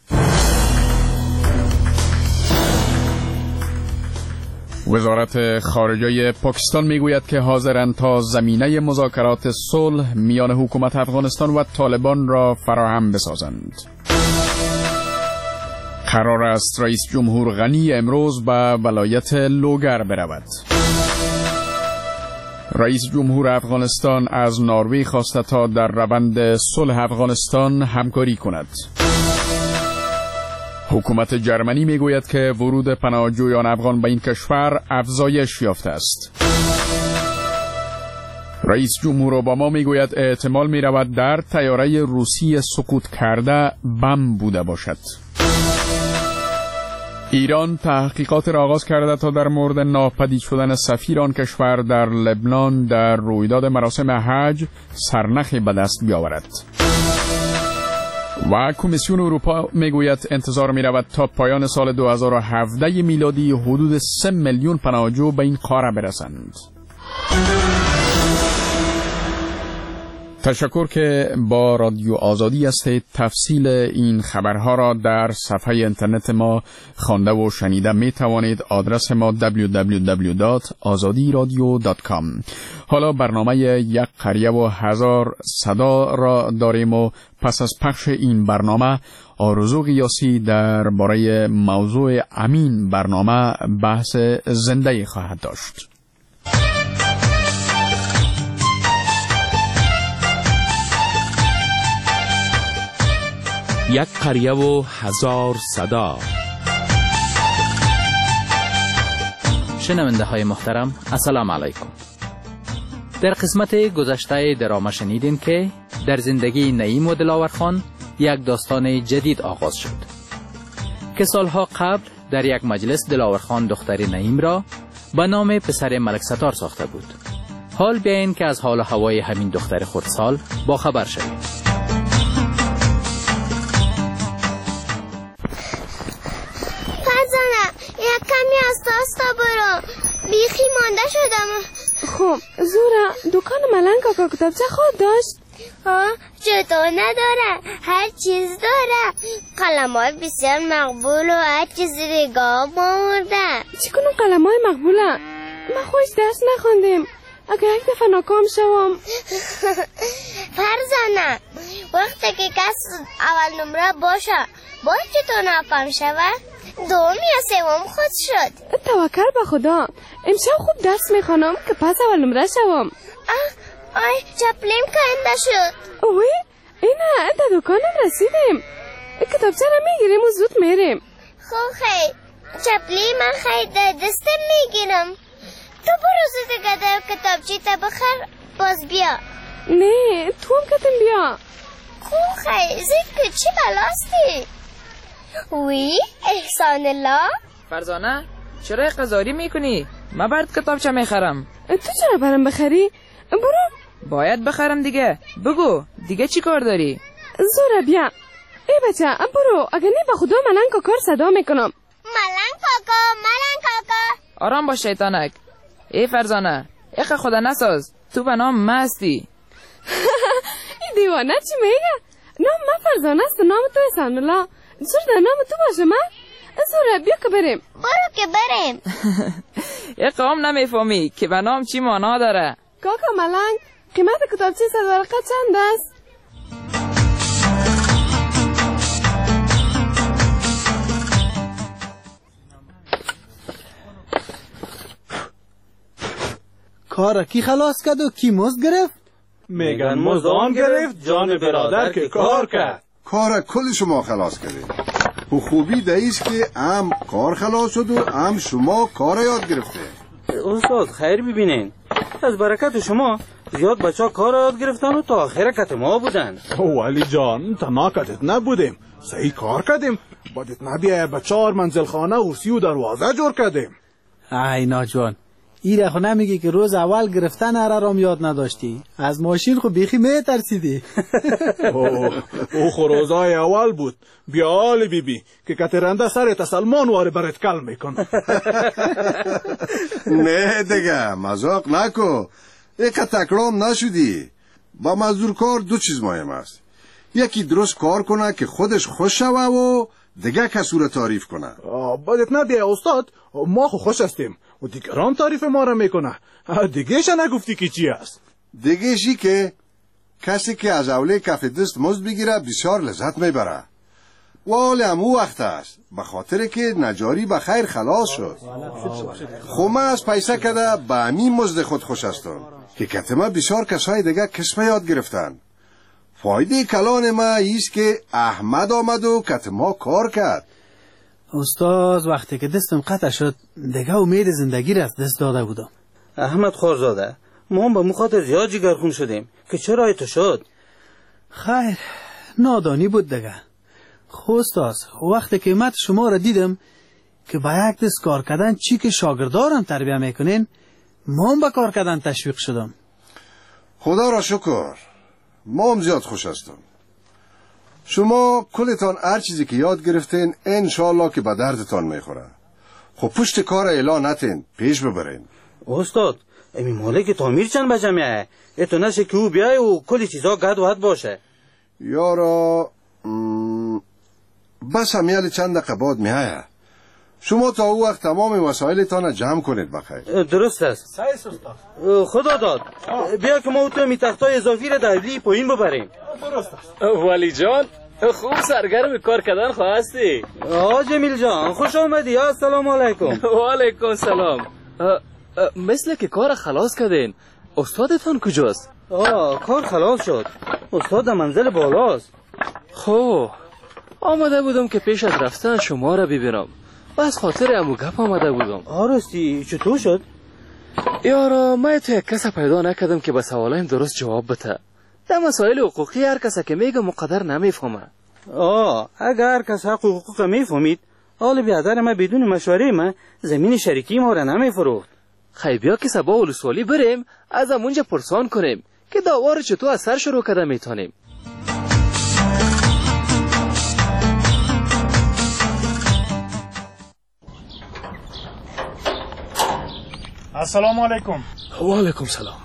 وزارت خارجه پاکستان میگوید که حاضرند تا زمینه مذاکرات صلح میان حکومت افغانستان و طالبان را فراهم بسازند. قرار است رئیس جمهور غنی امروز به ولایت لوگر برود. رئیس جمهور افغانستان از نروژ خواسته تا در روند صلح افغانستان همکاری کند. حکومت جرمنی میگوید که ورود پناهجویان افغان به این کشور افزایش یافته است. رئیس جمهور اوباما میگوید احتمال میرود در طیاره روسی سقوط کرده بم بوده باشد. ایران تحقیقات را آغاز کرده تا در مورد ناپدید شدن سفیر آن کشور در لبنان در رویداد مراسم حج سرنخی به دست بیاورد. و کمیسیون اروپا میگوید انتظار میرود تا پایان سال دو هزار و هفده میلادی حدود سه میلیون پناهجو به این قاره برسند. تشکر که با رادیو آزادی هستید. تفصیل این خبرها را در صفحه اینترنت ما خوانده و شنیده می توانید. آدرس ما دبلیو دبلیو دبلیو دات آزادی رادیو دات کام. حالا برنامه یک قریه و هزار صدا را داریم و پس از پخش این برنامه آرزو قیاسی در باره موضوع امین برنامه بحث زنده خواهد داشت. یک قریه و هزار صدا. شنونده های محترم السلام علیکم. در قسمت گذشته دراما شنیدین که در زندگی نعیم و دلاور خان یک داستان جدید آغاز شد که سالها قبل در یک مجلس دلاور خان دختر نعیم را به نام پسر ملک ستار ساخته بود. حال بیاین که از حال و هوای همین دختر خردسال با خبر شویم. یک کمی از تاستا برو، بیخی مانده شدم. خب زورا دکان ملنگ کاکا کتابچه خود داشت؟ ها چطور نداره؟ هر چیز داره. قلم‌های بسیار مقبول و هر چیز دیگه آورده. چی کنم قلم‌های مقبوله؟ من خوش درس نخوندیم. اگر یک دفعه ناکام شوم. فرزانه وقتی که کس اول نمره باشه باید چطور ناکام شوه؟ دوم یا سوم خود شد. توکل به خدا. امشب خوب درس میخوانم که پس اول نمره شوم. آه آی چپلیم کنده شد. اوی اینه در دکانم رسیدیم. کتابچه را میگیریم و زود میریم. خب خیلی چپلی من خیلی در دستم میگیرم. تو برو زود گده کتابچه تا بخر باز بیا. نه تو هم کتن بیا. خوب خیلی زید که چی بلاستی؟ وی احسان الله. فرزانه چرا قضاری میکنی؟ من برات کتابچه میخرم. تو چرا برام بخری؟ برو. باید بخرم دیگه. بگو دیگه چی کار داری؟ زورا بیا. ای بچه برو. اگه نه به خدا ملنگ کاکار صدا میکنم. ملنگ کاکا ملنگ کاکا. آرام باش شیطانک. ای فرزانه اخ خدا نساز. تو به نام مستی. ای دیوانه چی میگه؟ نام من فرزانه است و نام تو احسان الله. زور در نام تو باشه من؟ زور بیا که بریم. برو که بریم. یه قوم نمیفهمی که به نام چی معنا داره. کاکا ملنگ قیمت کتابچه صد ورقه چند است؟ کار کی خلاص کرد و کی مزد گرفت؟ میگن مزد آن گرفت جان برادر که کار کرد. کار کل شما خلاص کرده. و خوبی داییست که هم کار خلاص شد و هم شما کار یاد گرفته. استاد خیر ببینین، از برکت شما زیاد بچه ها کار یاد گرفتن و تا آخر کت ما بودن. ولی جان تنها کتت نبودیم، صحیح کار کردیم. بادت نبیه به چهار منزل خانه ارسی و دروازه جور کردیم. ای ناجوان، ایره خو نمیگی که روز اول گرفتن ارارام یاد نداشتی؟ از ماشین خو بیخی میترسیدی. او خو روزای اول بود. بیا آلی بی بی که کترنده سرت سلمان واره برات کل میکن. نه دیگه مزاق نکو، ایقا تکرام نشدی. با مزدور کار دو چیز مهم است. یکی درست کار کنه که خودش خوش شوه و دیگه کسو رو تعریف کنه. بادت نبیه استاد، ما خو خوش هستیم و دیگران تعریف ما رو میکنه. دیگه شا نگفتی که چی است؟ دیگه شی که کسی که از اوله کف دست مزد بگیره بسیار لذت میبره. و حال همو وقت است به خاطر که نجاری به خیر خلاص شد. خومه از پیسه کده به همین مزد خود خوش هستن که کتمه بسیار کسای دیگه کسمه یاد گرفتن. فایده کلان ما ایست که احمد آمد و کتما کار کرد. استاد وقتی که دستم قطع شد دیگه امید زندگی را از دست داده بودم. احمد خورزاده، ما هم به مخاطر زیاد جگرخون شدیم که چرا تو شد؟ خیر، نادانی بود دیگه. استاد وقتی که مت شما را دیدم که با یک دست کار کردن چی که شاگردارم تربیه میکنین، ما هم به کار کردن تشویق شدم. خدا را شکر، ما هم زیاد خوش هستم. شما کلتان هر چیزی که یاد گرفتین انشالله که به دردتان میخوره. خب پشت کار اعلان نتین، پیش ببرین. استاد امی مالک تعمیر چند بجه میایه؟ اتو نشه که او بیای و کلی چیزا گد و حد باشه. یارا بس همیال چند دقیقه بعد میایه. شما تا او وقت تمام وسایلتان جمع کنید بخیر. درست است. خدا داد. بیا که ما تو می تختای اضافی را در پایین ببریم. درست است. ولی جان خوب سرگرم کار کردن خواستی. آ جمیل جان خوش آمدی. السلام علیکم. و علیکم سلام. مثل که کار خلاص کردین. استادتان کجاست؟ آه کار خلاص شد. استاد در منزل بالاست. خب آمده بودم که پیش از رفتن شما را ببینم. بس خاطر امو گپ آمده بودم. آرستی چطور شد؟ یارا من تو یک کس پیدا نکردم که به سوالیم درست جواب بده. در مسائل حقوقی هر کس که میگه مقدر نمیفهمه. آه اگر هر کس حق و حقوق میفهمید، حال بیادر ما بدون مشوره ما زمین شریکی ما را نمیفروخت. خیلی بیا که سبا ولسوالی بریم از همونجا پرسان کنیم که داوار چطور از سر شروع کرده میتونیم. السلام علیکم. و علیکم سلام.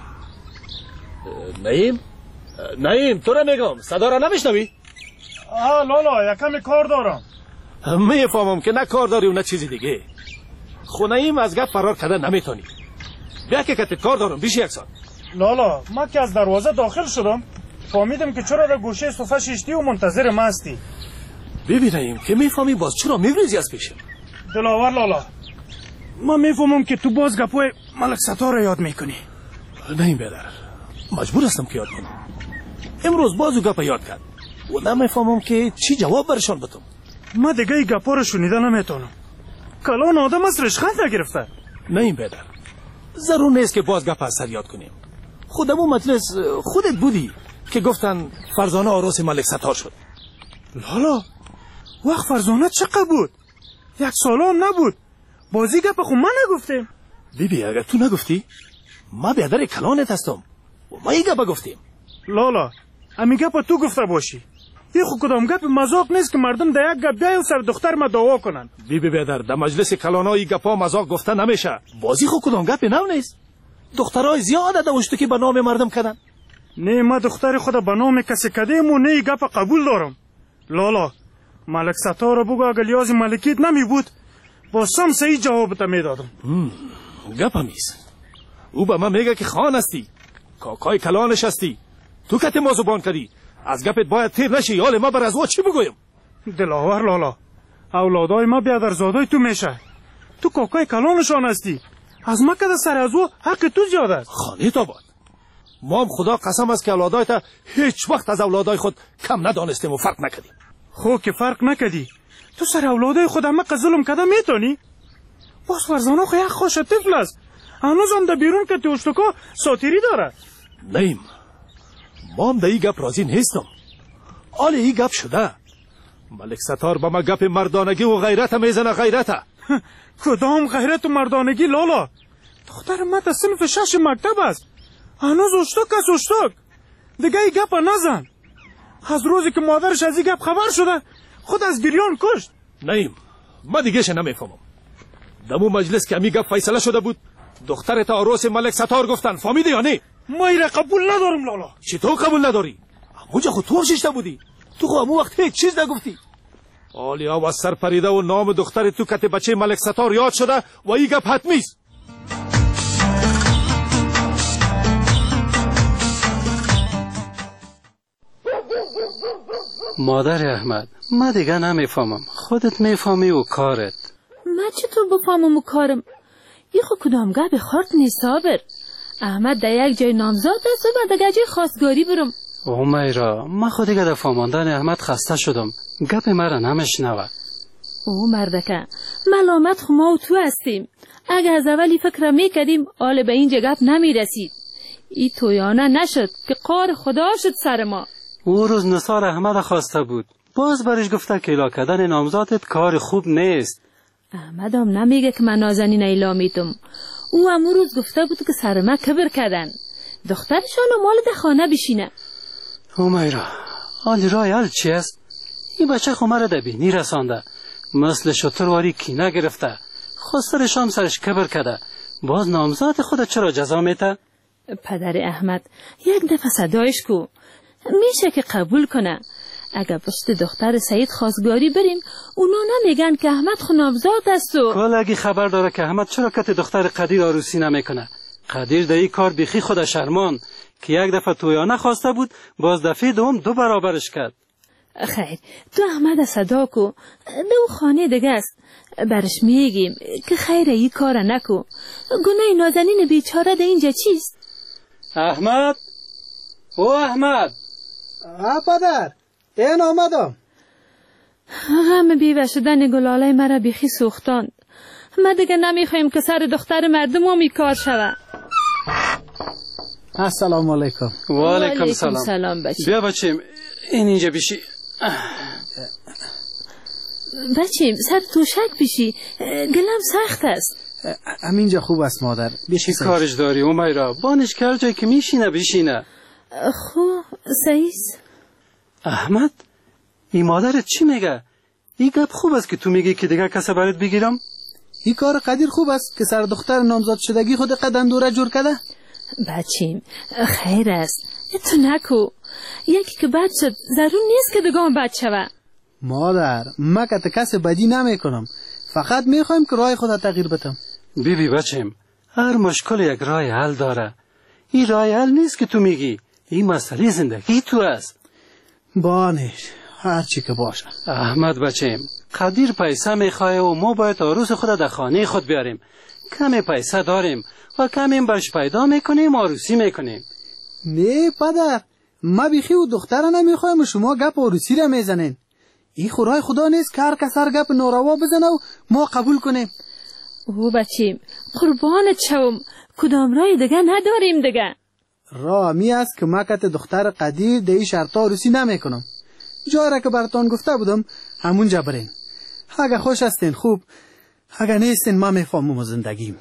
نعیم نعیم تو را میگم صدا را نمیشنوی؟ آه لالا یکمی کار دارم. میفهمم که نه کار داری و نه چیزی دیگه. خو نعیم از گپ فرار کردن نمیتونی. بیا که کت کار دارم بیش یک ساعت. لالا ما که از دروازه داخل شدم فهمیدم که چرا را گوشه صفحه ششتی و منتظر ما هستی. ببینیم که میفهمی باز چرا میبریزی از پیشم. دلاور لالا ما میفهمم که تو باز گپای ملک ستار را یاد میکنی. نه این بدر مجبور هستم که یاد کنم. امروز بازو گپ یاد کرد و نمیفهمم که چی جواب برشان بدم. ما دیگه ای گپا رو شنیده نمیتونم. کلان آدم از رشخند نگرفته. نه این بدر ضرور نیست که باز گپ از سر یاد کنیم. خودمون مجلس خودت بودی که گفتن فرزانه عروس ملک ستار شد. لالا وقت فرزانه چقدر بود؟ یک ساله هم نبود. بازی گپ خود من نگفتیم. بیبی اگر تو نگفتی ما بیادر کلانت هستم و ما این گپ گفتیم. لالا امی گپ تو گفته باشی. یه خود کدام گپ مزاق نیست که مردم در یک گپ بیای و سر دختر ما دعوا کنن. بیبی بیادر در مجلس کلانا این گپا مزاق گفته نمیشه. بازی خود کدام گپ نو نیست. دخترای زیاد دوشتو که به نام مردم کردن. نه ما دختر خود به نام کسی کدیم و نه گپ قبول دارم. لالا ملک ستار بگو اگر لیاز ملکیت نمی بود با سم صحیح جوابت میدادم. گپ همیست. او به من میگه که خان هستی، کاکای کلانش هستی. تو کت ما زبان کردی. از گپت باید تیر نشی. حال ما بر از او چی بگویم؟ دلاور لالا اولادای ما بیادر زادای تو میشه. تو کاکای کلانشان هستی. از ما کده سر از او حق تو زیاد است. خانه تا باد. ما هم خدا قسم است که اولادای تا هیچ وقت از اولادای خود کم ندانستیم و فرق نکردیم. خو که فرق نکدی تو سر اولادای خود همه ظلم کده میتونی؟ باز فرزانه خو یک خوش طفل است. هنوز هم در بیرون که توشتکا ساتیری داره. نیم ما هم در ای گپ راضی نیستم. آل ای گپ شده ملک ستار با ما گپ مردانگی و غیرت میزنه. غیرت کدام غیرت و مردانگی لالا؟ دختر ما تا صنف شش مکتب است. هنوز اشتک است اشتک. دیگه ای گپ نزن. از روزی که مادرش از ای گپ خبر شده خود از گریان کشت. نیم ما دیگه شه نمیفهمم. دمو مجلس که امی گپ فیصله شده بود دختر تا عروس ملک ستار گفتن. فهمیدی یا نه؟ ما ایره قبول ندارم لالا. چی تو قبول نداری؟ اموجا خود تو ششته بودی. تو خود امو وقت هیچ چیز نگفتی. آلیا و سر پریده و نام دختر تو کت بچه ملک ستار یاد شده و ای گپ حتمیست. مادر احمد من دیگه نمیفهمم. خودت میفهمی و کارت. من چطور بفهمم و کارم؟ یه خود کدام گپ خارد نیست صابر. احمد در یک جای نامزاد است و من در جای خواستگاری برم. او میرا من خود دیگه در فهماندن احمد خسته شدم. گپ مرا نمیشنوه. او مردکه ملامت خو ما و تو هستیم. اگه از اولی فکر میکردیم آل به اینجا گپ نمیرسید. ای تویانه نشد که قار خدا شد سر ما. او روز نثار احمد خواسته بود باز برش گفته که ایلا کردن نامزادت کار خوب نیست. احمد هم نمیگه که من نازنین ایلا میتم. او هم روز گفته بود که سر ما کبر کردن دخترشان و مال ده خانه بشینه. او میرا حال رای حل چی است؟ این بچه خو مرا ده بینی رسانده مثل شترواری کینه گرفته خواستر شام سرش کبر کرده باز نامزاد خود چرا جزا میته؟ پدر احمد یک دفعه صدایش کو میشه که قبول کنه. اگر پشت دختر سعید خواستگاری بریم اونا نمیگن که احمد خو نامزاد است و کالگی خبر داره که احمد چرا کت دختر قدیر عروسی نمیکنه. قدیر در این کار بیخی خود شرمان که یک دفعه تویانه خواسته بود باز دفعه دوم دو برابرش کرد. خیر تو احمد صدا کو دو خانه دیگه است برش میگیم که خیر این کار نکو. گناه نازنین بیچاره ده اینجا چیست؟ احمد او احمد آ پدر این آمدم. غم بیوه شدن گلاله مرا بیخی سوختاند. ما دیگه نمیخوایم که سر دختر مردم هم کار شوه. السلام علیکم. و علیکم سلام. سلام بچه. بیا بچیم این اینجا بیشی. بچیم سر توشک بیشی گلم سخت است. همینجا خوب است مادر. بیشی کارش داری امیرا بانش کار جای که میشینه بشینه. خو سعیس احمد این مادرت چی میگه؟ این گپ خوب است که تو میگی که دیگه کس برات بگیرم؟ این کار قدیر خوب است که سر دختر نامزاد شدگی خود قدم دوره جور کرده. بچیم خیر است تو نکو یکی که بد شد ضرور نیست که دگاه بد شوه. مادر من که کس بدی نمی کنم فقط میخوایم که راه خود تغییر بدم. بی بی بچیم هر مشکل یک راه حل داره. این راه حل نیست که تو میگی این مسئله زندگی تو است. بانش هر چی که باشه. احمد بچیم قدیر پیسه میخواه و ما باید عروس خود در خانه خود بیاریم. کمی پیسه داریم و کمی برش پیدا میکنیم عروسی میکنیم. نه پدر ما بیخی و دختر نمیخوایم و شما گپ عروسی را میزنین. این خورای خدا نیست که هر کس هر گپ ناروا بزنه و ما قبول کنیم. او بچیم قربانت شوم کدام رای دیگه نداریم دیگه. راه می است که ما کت دختر قدیر ده ای شرطا عروسی نمیکنم. جای را که براتون گفته بودم همونجا برین. اگه خوش هستین خوب اگه نیستین ما میفهمم زندگیم.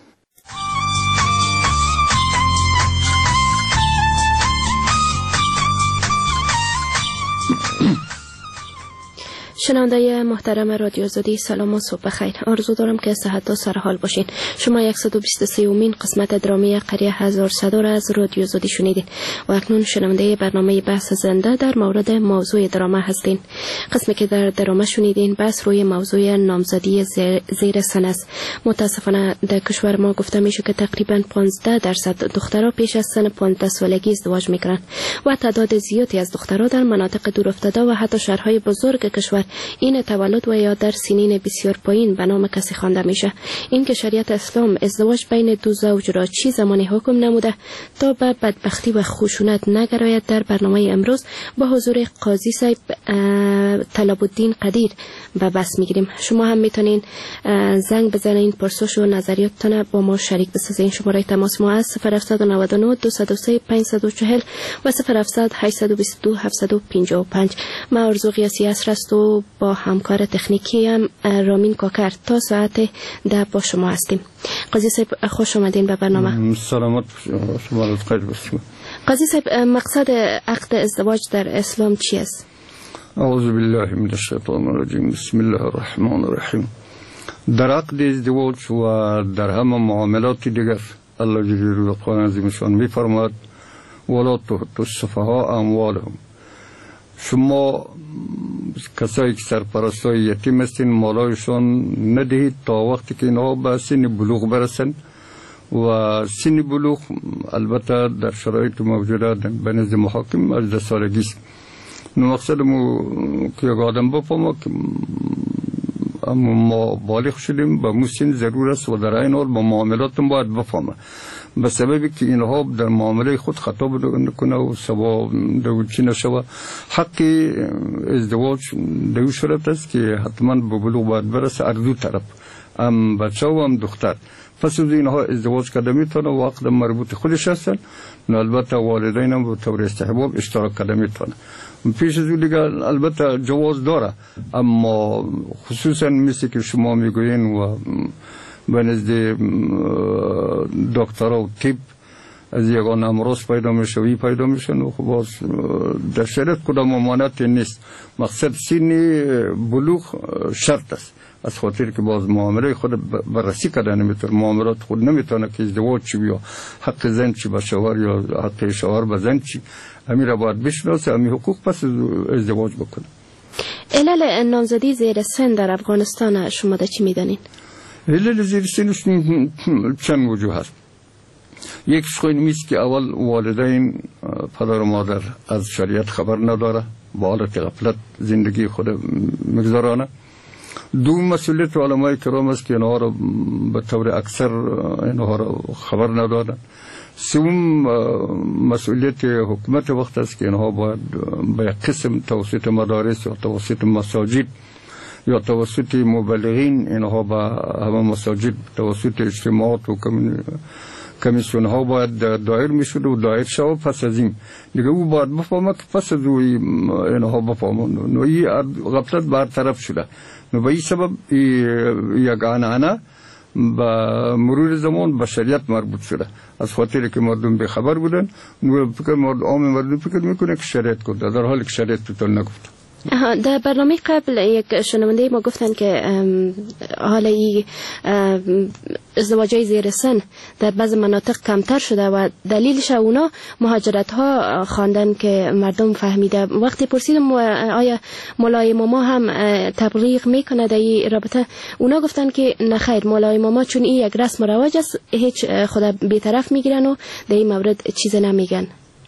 شنونده محترم رادیو آزادی سلام و صبح بخیر. آرزو دارم که صحت و سرحال باشین. شما صد و بیست و سه امین قسمت درامی قریه هزار صدا را از رادیو آزادی شنیدین و اکنون شنونده برنامه بحث زنده در مورد موضوع دراما هستین. قسمی که در دراما شنیدین بحث روی موضوع نامزدی زیر سن است. متاسفانه در کشور ما گفته میشه که تقریبا پانزده درصد دخترها پیش از سن پانزده سالگی ازدواج میکنند و تعداد زیادی از دخترها در مناطق دورافتاده و حتی شهرهای بزرگ کشور این تولد و یا در سنین بسیار پایین به نام کسی خوانده میشه. این که شریعت اسلام ازدواج بین دو زوج را چی زمانی حکم نموده تا به بدبختی و خشونت نگراید در برنامه امروز با حضور قاضی صاحب طلب الدین قدیر به بس میگیریم. شما هم میتونین زنگ بزنین، پرسش و نظریاتتان با ما شریک بسازین. شماره تماس ما است صفر هفت نه نه دو صفر سه پنج چهار صفر و صفر هفت هشت دو دو هفت پنج پنج. ما آرزو قیاسی است است و با همکار تکنیکی هم رامین کاکر تا ساعت ده با شما هستیم. قاضی صاحب خوش آمدین به برنامه. سلامت شما رو خیر باشید. قاضی صاحب مقصد عقد ازدواج در اسلام چی است؟ اعوذ بالله من الشیطان الرجیم. بسم الله الرحمن الرحیم. در عقد ازدواج و در همه معاملات دیگر الله جل جلاله قرآن عظیمشان می‌فرماید ولا تؤتوا السفهاء اموالهم. شما کسایی که سرپرستای یتیم هستین مالایشان ندهید تا وقتی که اینها به سن بلوغ برسند و سن بلوغ البته در شرایط موجوده به نزد محاکم از ده سالگی است. مقصد مو که یک آدم بفهمه که ما بالغ شدیم به مسن ضرور است و در این حال با معاملاتم باید بفهمه، به سببی که اینها در معامله خود خطا نکنه و سبا دوچی نشوه. حق ازدواج دو شرط است که حتما به بلوغ باید برسه از دو طرف، هم بچه و هم دختر. پس از اینها ازدواج کرده میتونه و عقد مربوط خودش هستن، البته والدین هم به طور استحباب اشتراک کرده میتونه. پیش از اون دیگه البته جواز داره، اما خصوصا مثل که شما میگوین و به نزد دکترها و طب از یگان امراض پیدا میشه وی پیدا میشن و باز در شرط کدام ممانعت نیست. مقصد سن بلوغ شرط است، از خاطر که باز معامله خود بررسی کرده نمیتونه، معاملات خود نمیتونه که ازدواج چی یا حق زن چی به شوهر یا حق شوهر به زن چی، همین را باید بشناسه، همین حقوق پس ازدواج بکنه. علل نامزدی زیر سن در افغانستان شما در چی میدانین؟ علل زیر سنش چند وجوه هست. یکیش خود میست که اول والدین پدر و مادر از شریعت خبر نداره، با حالت غفلت زندگی خود مگذرانه. دوم مسئولیت علمای کرام است که اینها را به طور اکثر اینها را خبر ندادن. سوم مسئولیت حکومت وقت است که اینها باید به قسم توسط مدارس یا توسط مساجد یا توسط مبلغین اینها به همه مساجد توسط اجتماعات و کمیسیون ها باید دایر میشد و دایر شود. پس از این دیگه او باید بفهمه که پس از او اینها بفهمه نو این غفلت برطرف شده. نو به این سبب یک عنعنه با مرور زمان به شریعت مربوط شده، از خاطر که مردم به خبر بودن نو فکر مرد عام مردم فکر میکنه که شریعت گفته، در حالی که شریعت تو نگفته. در برنامه قبل یک شنونده ما گفتن که حالا این ازدواجای زیر سن در بعض مناطق کمتر شده و دلیلش اونا مهاجرت ها خواندن که مردم فهمیده. وقتی پرسیدم آیا مولای ماما هم تبلیغ میکنه در این رابطه، اونا گفتن که نخیر، مولای ماما چون این یک رسم و رواج است هیچ خدا بی‌طرف میگیرن و در این مورد چیز نمیگن.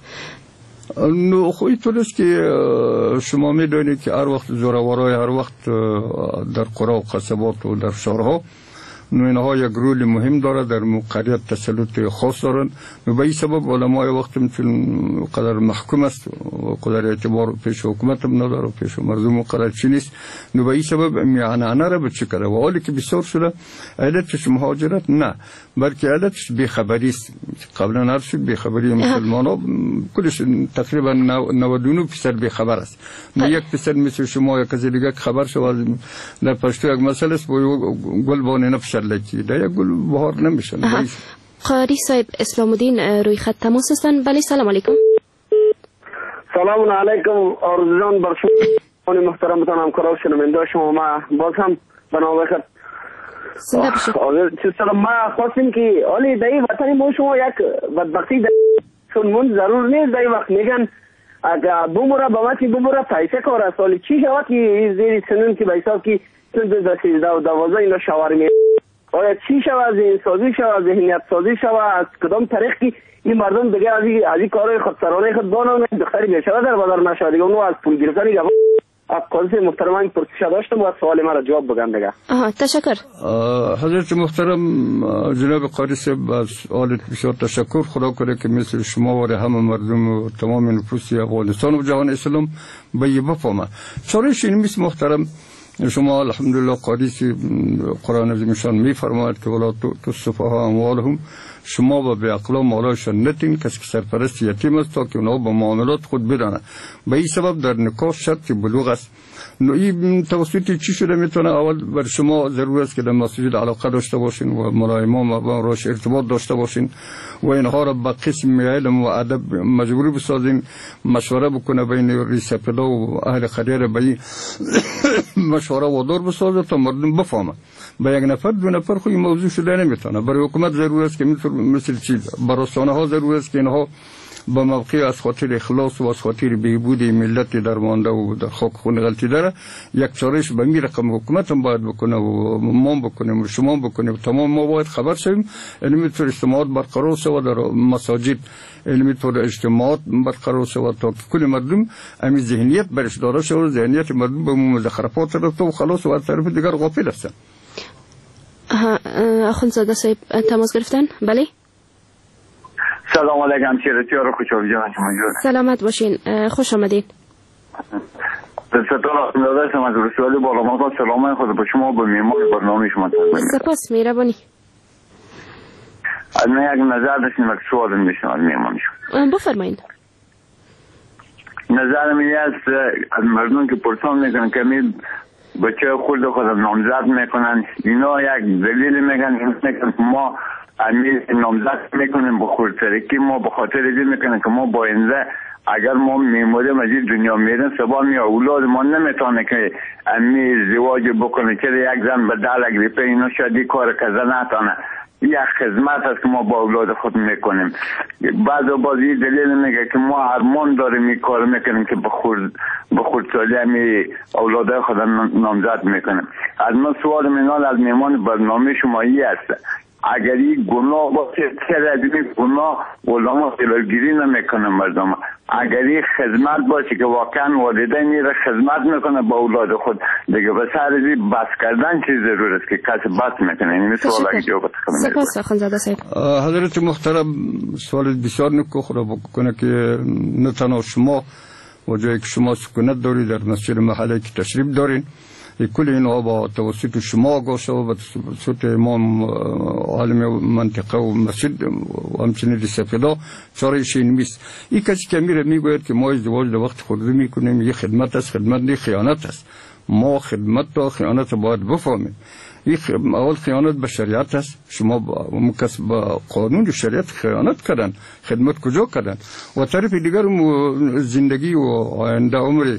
نو خوی طورست که شما میدونید که هر وقت زورورای هر وقت در قرى و قصبات و در شهرها نو اینها یک رول مهم داره، در موقعیت تسلط خاص دارن. نو به این سبب علمای وقت چون قدر محکوم است و قدر اعتبار پیش حکومت هم نداره و پیش مردم و قدر چی نیست، نو به این سبب عنعنه را بچه کرده و حالی که بسیار شده علتش مهاجرت نه، بلکه علتش بیخبری است. قبلا عرض شد بیخبری مسلمان ها کلش تقریبا نود و نه درصد بیخبر است. نه یک درصد مثل شما یا کسی دیگه خبر شود در پشتو یک مسئله است با گل بانه نفشد لکی در یک گل بهار نمیشن. قاری صاحب اسلام الدین روی خط تماس هستن. بله سلام علیکم. سلام علیکم آرزو جان، بر شما محترمتان همکارا و شنونده شما ما باز هم بنابرای خط سلام ما خواستیم که آلی در این وطن ما شما یک بدبختی چون من ضرور نیست در این وقت میگن اگر بموره با وقتی بموره پیسه کار است، ولی چی شود که زیر سنون که به حساب که سنده در سیزده و دوازده اینا شوار می آیا چی شود، ذهن سازی شود، ذهنیت سازی شود، از کدام طریق که این مردم دیگه از این از این کارهای خودسرانه خود بانن دختری بشود در بازار نشود دیگه اونو از پول گرفتن قاضی محترم این پرسش داشتم و سوال مرا جواب بگم دیگه. آها تشکر. حضرت محترم جناب قاضی صاحب از حالت بسیار تشکر. خدا کنه که مثل شما و همه مردم و تمام نفوس افغانستان و جهان اسلام به یه بفهمه. چارش این مثل محترم شما الحمدلله قاضی قرآن عظیمشان میفرماید که ولا تو سفها اموالهم، شما با به عقل و مالاشان نتین کسی که سرپرست یتیم است تا که اونها با معاملات خود بدانه. به این سبب در نکاح شرط بلوغ است. این توسط چی شده میتونه؟ اول بر شما ضرور است که در مسجد علاقه داشته باشین و مولای امام و راش ارتباط داشته باشین و اینها را به قسم علم و ادب مجبوری بسازین، مشوره بکنه بین رئیس پدا و اهل قریه به مشوره وادار بسازه تا مردم بفهمه. با یک نفر دو نفر خو این موضوع شده نمیتونه. برای حکومت ضرور است که مثل چیز براسانه ها ضرور است که اینها با موقع از خاطر اخلاص و از خاطر بهبود ملت در مانده و در خاک خون غلطی داره یک چارش به می رقم حکومت هم باید بکنه و ما بکنیم و شما بکنیم و تمام ما باید خبر شویم. علمی طور اجتماعات برقرار شود در مساجد، علمی طور اجتماعات برقرار شود تا کل مردم امی ذهنیت برش داره شود، ذهنیت مردم به مزخرفات رفته و خلاص و از طرف دیگر غافل هستن. اخوندزاده صاحب تماس گرفتن؟ بله. سلام علیکم چیرتیار خوشحال جان شما جون. سلامت باشین، خوش آمدید. ستاره داداشم از رسوالی بالا مقام سلام خود به شما به میمار برنامه شما تقدیم. سپاس مهربانی. از من یک نظر داشتیم یک سوال میشم از میمار شما. بفرمایید. نظر من است از مردم که پرسان میکنن که می بچه خود خود نامزد میکنن اینا یک دلیل میگن میگن ما امیر نامزد میکنیم به خودترکی، ما به خاطر این میکنیم که ما با اینجا اگر ما میموریم از این دنیا میریم سبا می اولاد ما نمیتونه که امیر زواج بکنه که یک زن به ده لک روپیه اینا شادی کار کزه نتانه. یک خدمت است که ما با اولاد خود میکنیم. بعد و بازی دلیل میگه که ما ارمان داریم این کار میکنیم که به خود به خودسالی همی اولاد خود نامزد میکنیم. از من سوال منال از میمان برنامه شما ای است اگر این گناه باشه چرا این گناه علما جلوگیری نمیکنه مردم؟ اگر این خدمت باشه که واقعا والدین میره خدمت میکنه با اولاد خود دیگه به سر این بس کردن چیز ضرور است که کسی بس میکنه. این سوال اگه جواب سپاس اخوندزاده صاحب. حضرت محترم سوال بسیار نکو خدا بکنه که نه تنها شما و جایی که شما سکونت دارید در مسجد محله که تشریف دارین کل اینها با توسط شما آگاه شد و توسط امام عالم منطقه و مسجد و همچنین سپیدا چاره‌اش این نیست. این کسی که میره میگوید که ما ازدواج در وقت خود میکنیم یه خدمت است، خدمت نه خیانت است. ما خدمت تا خیانت باید بفهمیم. این اول خیانت به شریعت است. شما مکس با قانون شریعت خیانت کردن، خدمت کجا کردن؟ و طرف دیگر زندگی و آینده عمر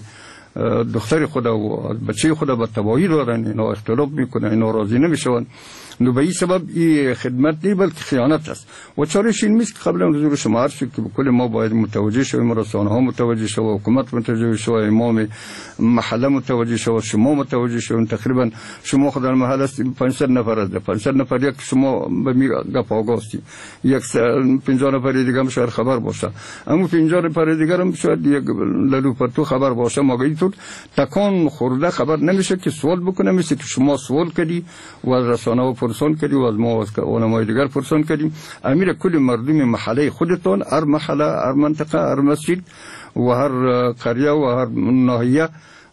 دختر خدا و بچه خدا به تباهی دارن، اینا اختلاف میکنن، اینا راضی نمیشون. نو به این سبب این خدمت نیست بلکه خیانت است. و چارش این نیست که قبل از حضور شما عرض شد که کل ما باید متوجه شویم، رسانه ها متوجه شویم، حکومت متوجه شویم، امام محله متوجه شویم، شما متوجه شویم. تقریبا شما خود در محله است پانصد نفر است، پانصد نفر یک شما به می گپ آگاهی، یک پنجاه نفر دیگه هم شاید خبر باشه، اما پنجاه نفر دیگه هم شاید یک لالو پتو خبر باشه. ما به این طور تکان خورده خبر نمیشه که سوال بکنه مثل که شما سوال کردی و از رسانه ها پرسان کردی و از ما از علمای دیگر پرسان کردیم. امیر کل مردم محله خودتان، هر محله، هر منطقه، هر مسجد و هر قریه و هر ناحیه،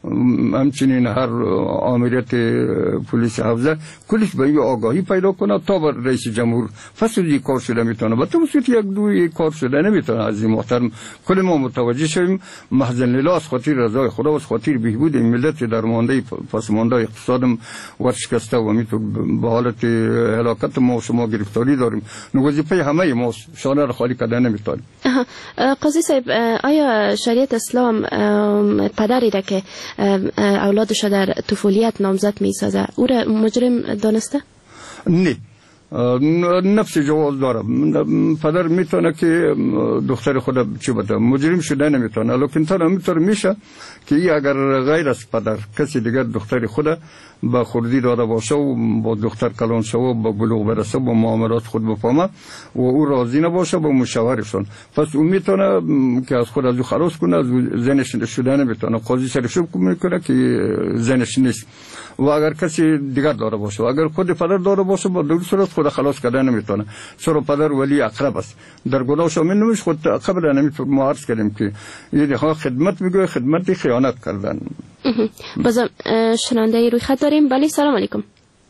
همچنین هر آمریت پلیس حوزه کلش به این آگاهی پیدا کنه تا بر رئیس جمهور فصل یک کار شده میتونه. با توسط یک دو یک کار شده نمیتونه. از این محترم کل ما متوجه شویم محض الله از خاطر رضای خدا و از خاطر بهبود ملت در مانده پسمانده اقتصادم ورشکسته و میتونه به حالت هلاکت ما و شما گرفتاری داریم. وظیفه همه ما شانه را خالی کردن نمیتونه. قاضی صاحب آیا شریعت اسلام پدری را که اولادش در طفولیت نامزد میسازه او را مجرم دانسته؟ نه، نفس جواز داره. پدر میتونه که دختر خود چی بده مجرم شده نمیتونه، لیکن تا نمیتونه میشه که ای اگر غیر از پدر کسی دیگر دختر خود با خردی داده باشه و با دختر کلان شو و با بلوغ برسه با معاملات خود بفهمه و او راضی نباشه با مشاورشون، پس اون میتونه که از خود از او خلاص کنه، از زنش شده نمیتونه، قاضی سرش میکنه که زنش نیست. و اگر کسی دیگر داره باشه و اگر خود پدر داره باشه با دو صورت خود خلاص کردن نمیتونه، چرا پدر ولی اقرب است، در گناه شامل نمیشه. خود قبل نمیتونه ما عرض کردیم که یعنی ها خدمت میگه خدمت خیانت کردن. بازم شنونده روی خط داریم. بله سلام علیکم.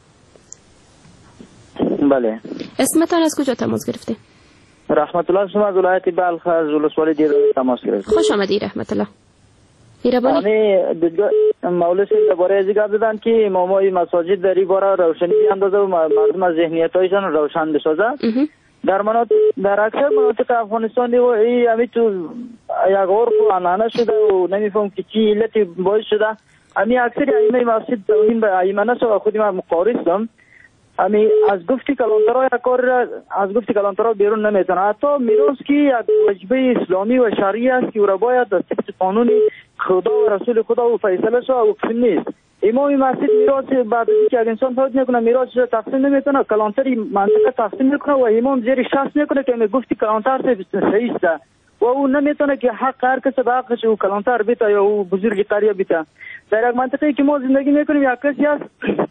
بله اسمتان از کجا تماس گرفته؟ رحمت الله شما از ولایت بلخ از ولسوالی دیر تماس گرفته. خوش آمدی رحمت الله. ایرابانی مولوی درباره ازی گفت دادن که امامای مساجد در این باره روشنی اندازه و مردم از ذهنیتایشان روشن بسازه. در مناطق در اکثر مناطق افغانستان دیو ای امی تو یک عرف و عنعنه شده و نمیفهم که چی علتی باعث شده. امی اکثر ائمه مسجد توهین به ائمه نشه و خودی من مقارستم. امی از گفتی کلانترها یک کار از گفتی کلانترها بیرون نمیتونه. حتی میراث که یک واجبه اسلامی و شرعی است که او را باید از طبق قانون خدا و رسول خدا و فیصله شو و قسم نیست. امام مسجد میراث بعد از اینکه اگر انسان فوت نکنه میراث تقسیم نمیتونه، کلانتری منطقه تقسیم میکنه و امام زیر شخص میکنه که گفتی کلانتر صحیح است و او نمیتونه که حق هر کس به حقش او کلانتر بیته یا او بزرگ قریه بیته. در یک منطقه که ما زندگی میکنیم یک کسی هست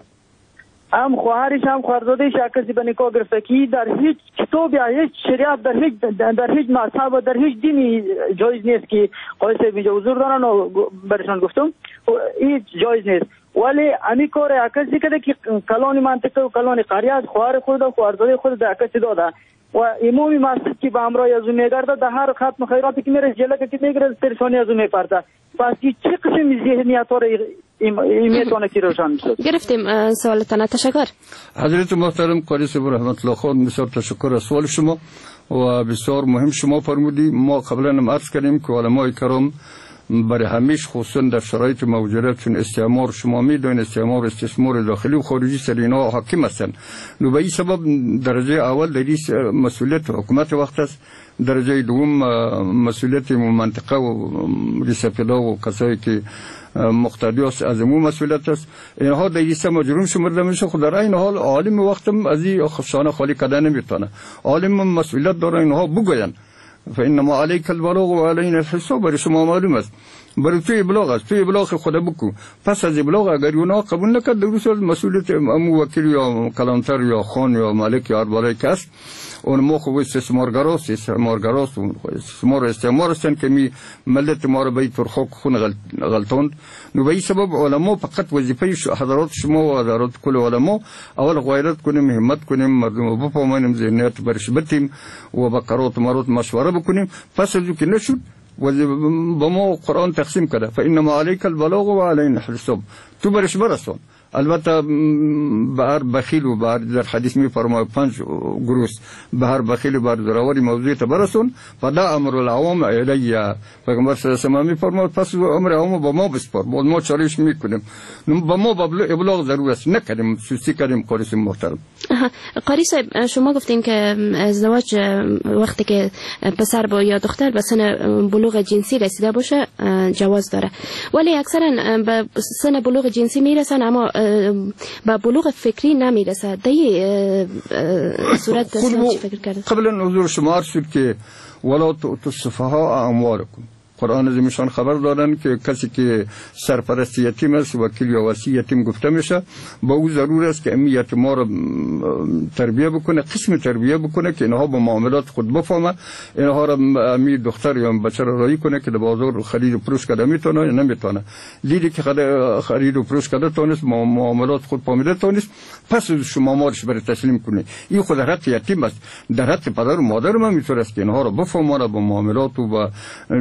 هم خواهرش هم خواهرزادهش یک کسی به نکاح گرفته که در هیچ کتاب یا هیچ شریعت در هیچ در هیچ مذهب و در هیچ دینی جایز نیست که قاضی اینجا حضور دارن و برشان گفتم هیچ جایز نیست. ولی امی کار یک کسی کرده که کلان منطقه و کلان قریه از خواهر خود و خواهرزاده خود در کسی داده و امام مسجد که به همراه از اون میگرده در هر ختم خیراتی که میره جلک که میگره ترشانی از اون میپرده. پس چه قسم ذهنیت ها را میتونه که روشن بشه؟ گرفتیم سوالتان. تشکر. حضرت محترم قاری صاحب رحمت الله خان، بسیار تشکر از سوال شما و بسیار مهم شما فرمودی. ما قبلا هم عرض کردیم که علمای کرام برای همیش خصوصا در شرایط موجوده چون استعمار شما میدونید استعمار استثمار داخلی و خارجی سر اینا حاکم هستند، نو به این سبب درجه اول در این مسئولیت حکومت وقت است، درجه دوم مسئولیت منطقه و ریسپلا و کسایی که مقتدی است از امو مسئولیت است. اینها در این سه مجرم شمرده میشه. خود در این حال عالم وقتم از این خفشانه خالی کردن نمیتونه، عالم مسئولیت داره اینها بگوین فانما علیک البلاغ و علینا الحساب. برای شما معلوم است برای توی ابلاغ است، توی ابلاغ خود بکو. پس از ابلاغ اگر اونا قبول نکرد درست از مسئولیت امو وکیل یا کلانتر یا خان یا مالک یا هر بالای کس اون ما خوب استثمارگراست استثمارگراست استثمار استعمار هستند که می ملت ما رو به طور خاک خون غلطاند. نو به این سبب علما فقط وظیفه حضرات شما و حضرات کل علما اول غیرت کنیم، همت کنیم، مردم بفهمانیم، ذهنیت برش بتیم و با قرات مرات مشوره بکنیم. پس از که نشد با ما قرآن تقسیم کرده فانما علیک البلاغ و علینا الحساب، تو برش برسون. البته به هر بخیل و به هر در حدیث می فرماید پنج گروس به هر بخیل و به هر زراوری موضوع برسون فدا امر العوام الیه. پیغمبر صلی الله علیه و می فرماید پس امر عوام با ما بسپار، با ما چالش میکنیم، با ما ابلاغ ضرور است، نکردیم سوسی کردیم. قاری صاحب محترم، قاری صاحب شما گفتین که ازدواج وقتی که پسر با یا دختر به سن بلوغ جنسی رسیده باشه جواز داره، ولی اکثرا به سن بلوغ جنسی میرسن اما با بلوغ فکری نمیرسه. در صورت چی فکر کرده؟ قبلا حضور شما عرض شد که ولا تؤتوا السفهاء اموالکم. قرآن عظیمشان خبر دادن که کسی که سرپرست یتیم است وکیل یا وصی یتیم گفته میشه با او ضرور است که امی یتیما را تربیه بکنه، قسم تربیه بکنه که اینها با معاملات خود بفهمه، اینها را امی دختر یا بچه را راهی کنه که در بازار خرید و فروش کرده میتونه یا نمیتونه. دیدی که خرید و فروش کرده تونست معاملات خود فهمیده تونست، پس شما مارش برای تسلیم کنه. این خود در حق یتیم است، در حق پدر و مادر هم میتونه است که اینها را بفهمه با معاملات و با چیزایی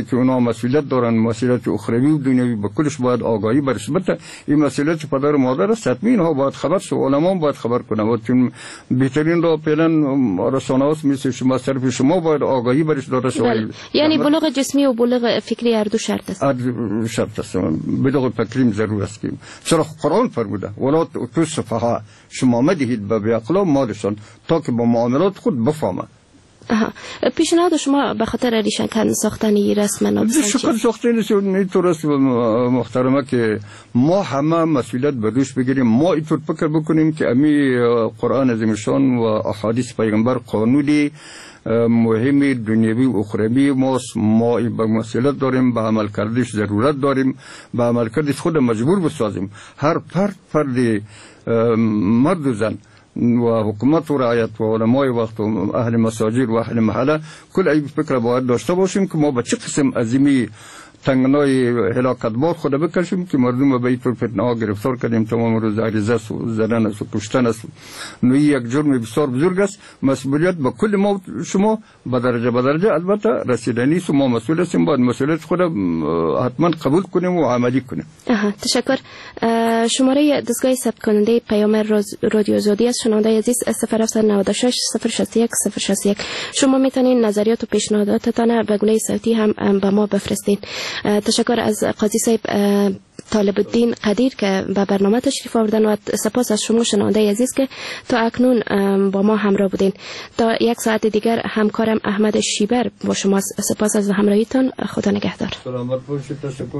که اونا مسئولیت دارن، مسئولیت اخروی و دنیوی به کلش باید آگاهی برسه. البته این مسئولیت پدر و مادر است، حتما اینها باید خبر شو، علما باید خبر کنن و چون بهترین راه فعلا رسانه است مثل شما، طرف شما باید آگاهی برش داده شود. یعنی بلوغ جسمی و بلوغ فکری هر دو شرط است. هر شرط است. بلوغ فکری ضرور است. چرا قرآن فرموده ولا تو سفها، شما مدهید به بیعقلا مالشان تا که با معاملات خود بفهمه. آها، پیشنهاد شما به خاطر ریشه‌کن ساختن این رسم ناپسند چیست؟ شکر ساختن اینطور است محترمه که ما همه مسئولیت به دوش بگیریم. ما اینطور فکر بکنیم که امی قرآن عظیمشان و احادیث پیغمبر قانونی مهم دنیوی و اخروی ماست. ما به مسئولیت داریم، به عمل کردش ضرورت داریم، به عمل کردش خود مجبور بسازیم. هر فرد فرد مرد و زن و حکومت و رعایت و علمای وقت و اهل مساجد و اهل محله کل این فکر باید داشته باشیم که ما به چه قسم عظیمی تنگنای هلاکتبار خود بکشیم که مردم به اینطور فتنه ها گرفتار کردیم. تمام روز عریضه است و زدن است و کشتن است. نوعی یک جرم بسیار بزرگ است. مسئولیت به کل ما شما به درجه به درجه البته رسیدنی است و ما مسئول هستیم. باید مسئولیت خود حتما قبول کنیم و عملی کنیم. آها، تشکر. شماره دستگاه ثبت کننده پیام رادیو آزادی است. شنونده عزیز صفر هفت نه شش صفر شصت و یک صفر شصت و یک. شما میتونین نظریات و پیشنهاداتتان به گونه صوتی هم به ما بفرستین. تشکر از قاضی صاحب طالب الدین قدیر که به برنامه تشریف آوردن و سپاس از شما شنونده عزیز که تا اکنون با ما همراه بودین. تا یک ساعت دیگر همکارم احمد شیبر با شما. سپاس از همراهیتان. خدا نگهدار. سلامت باشید. تشکر.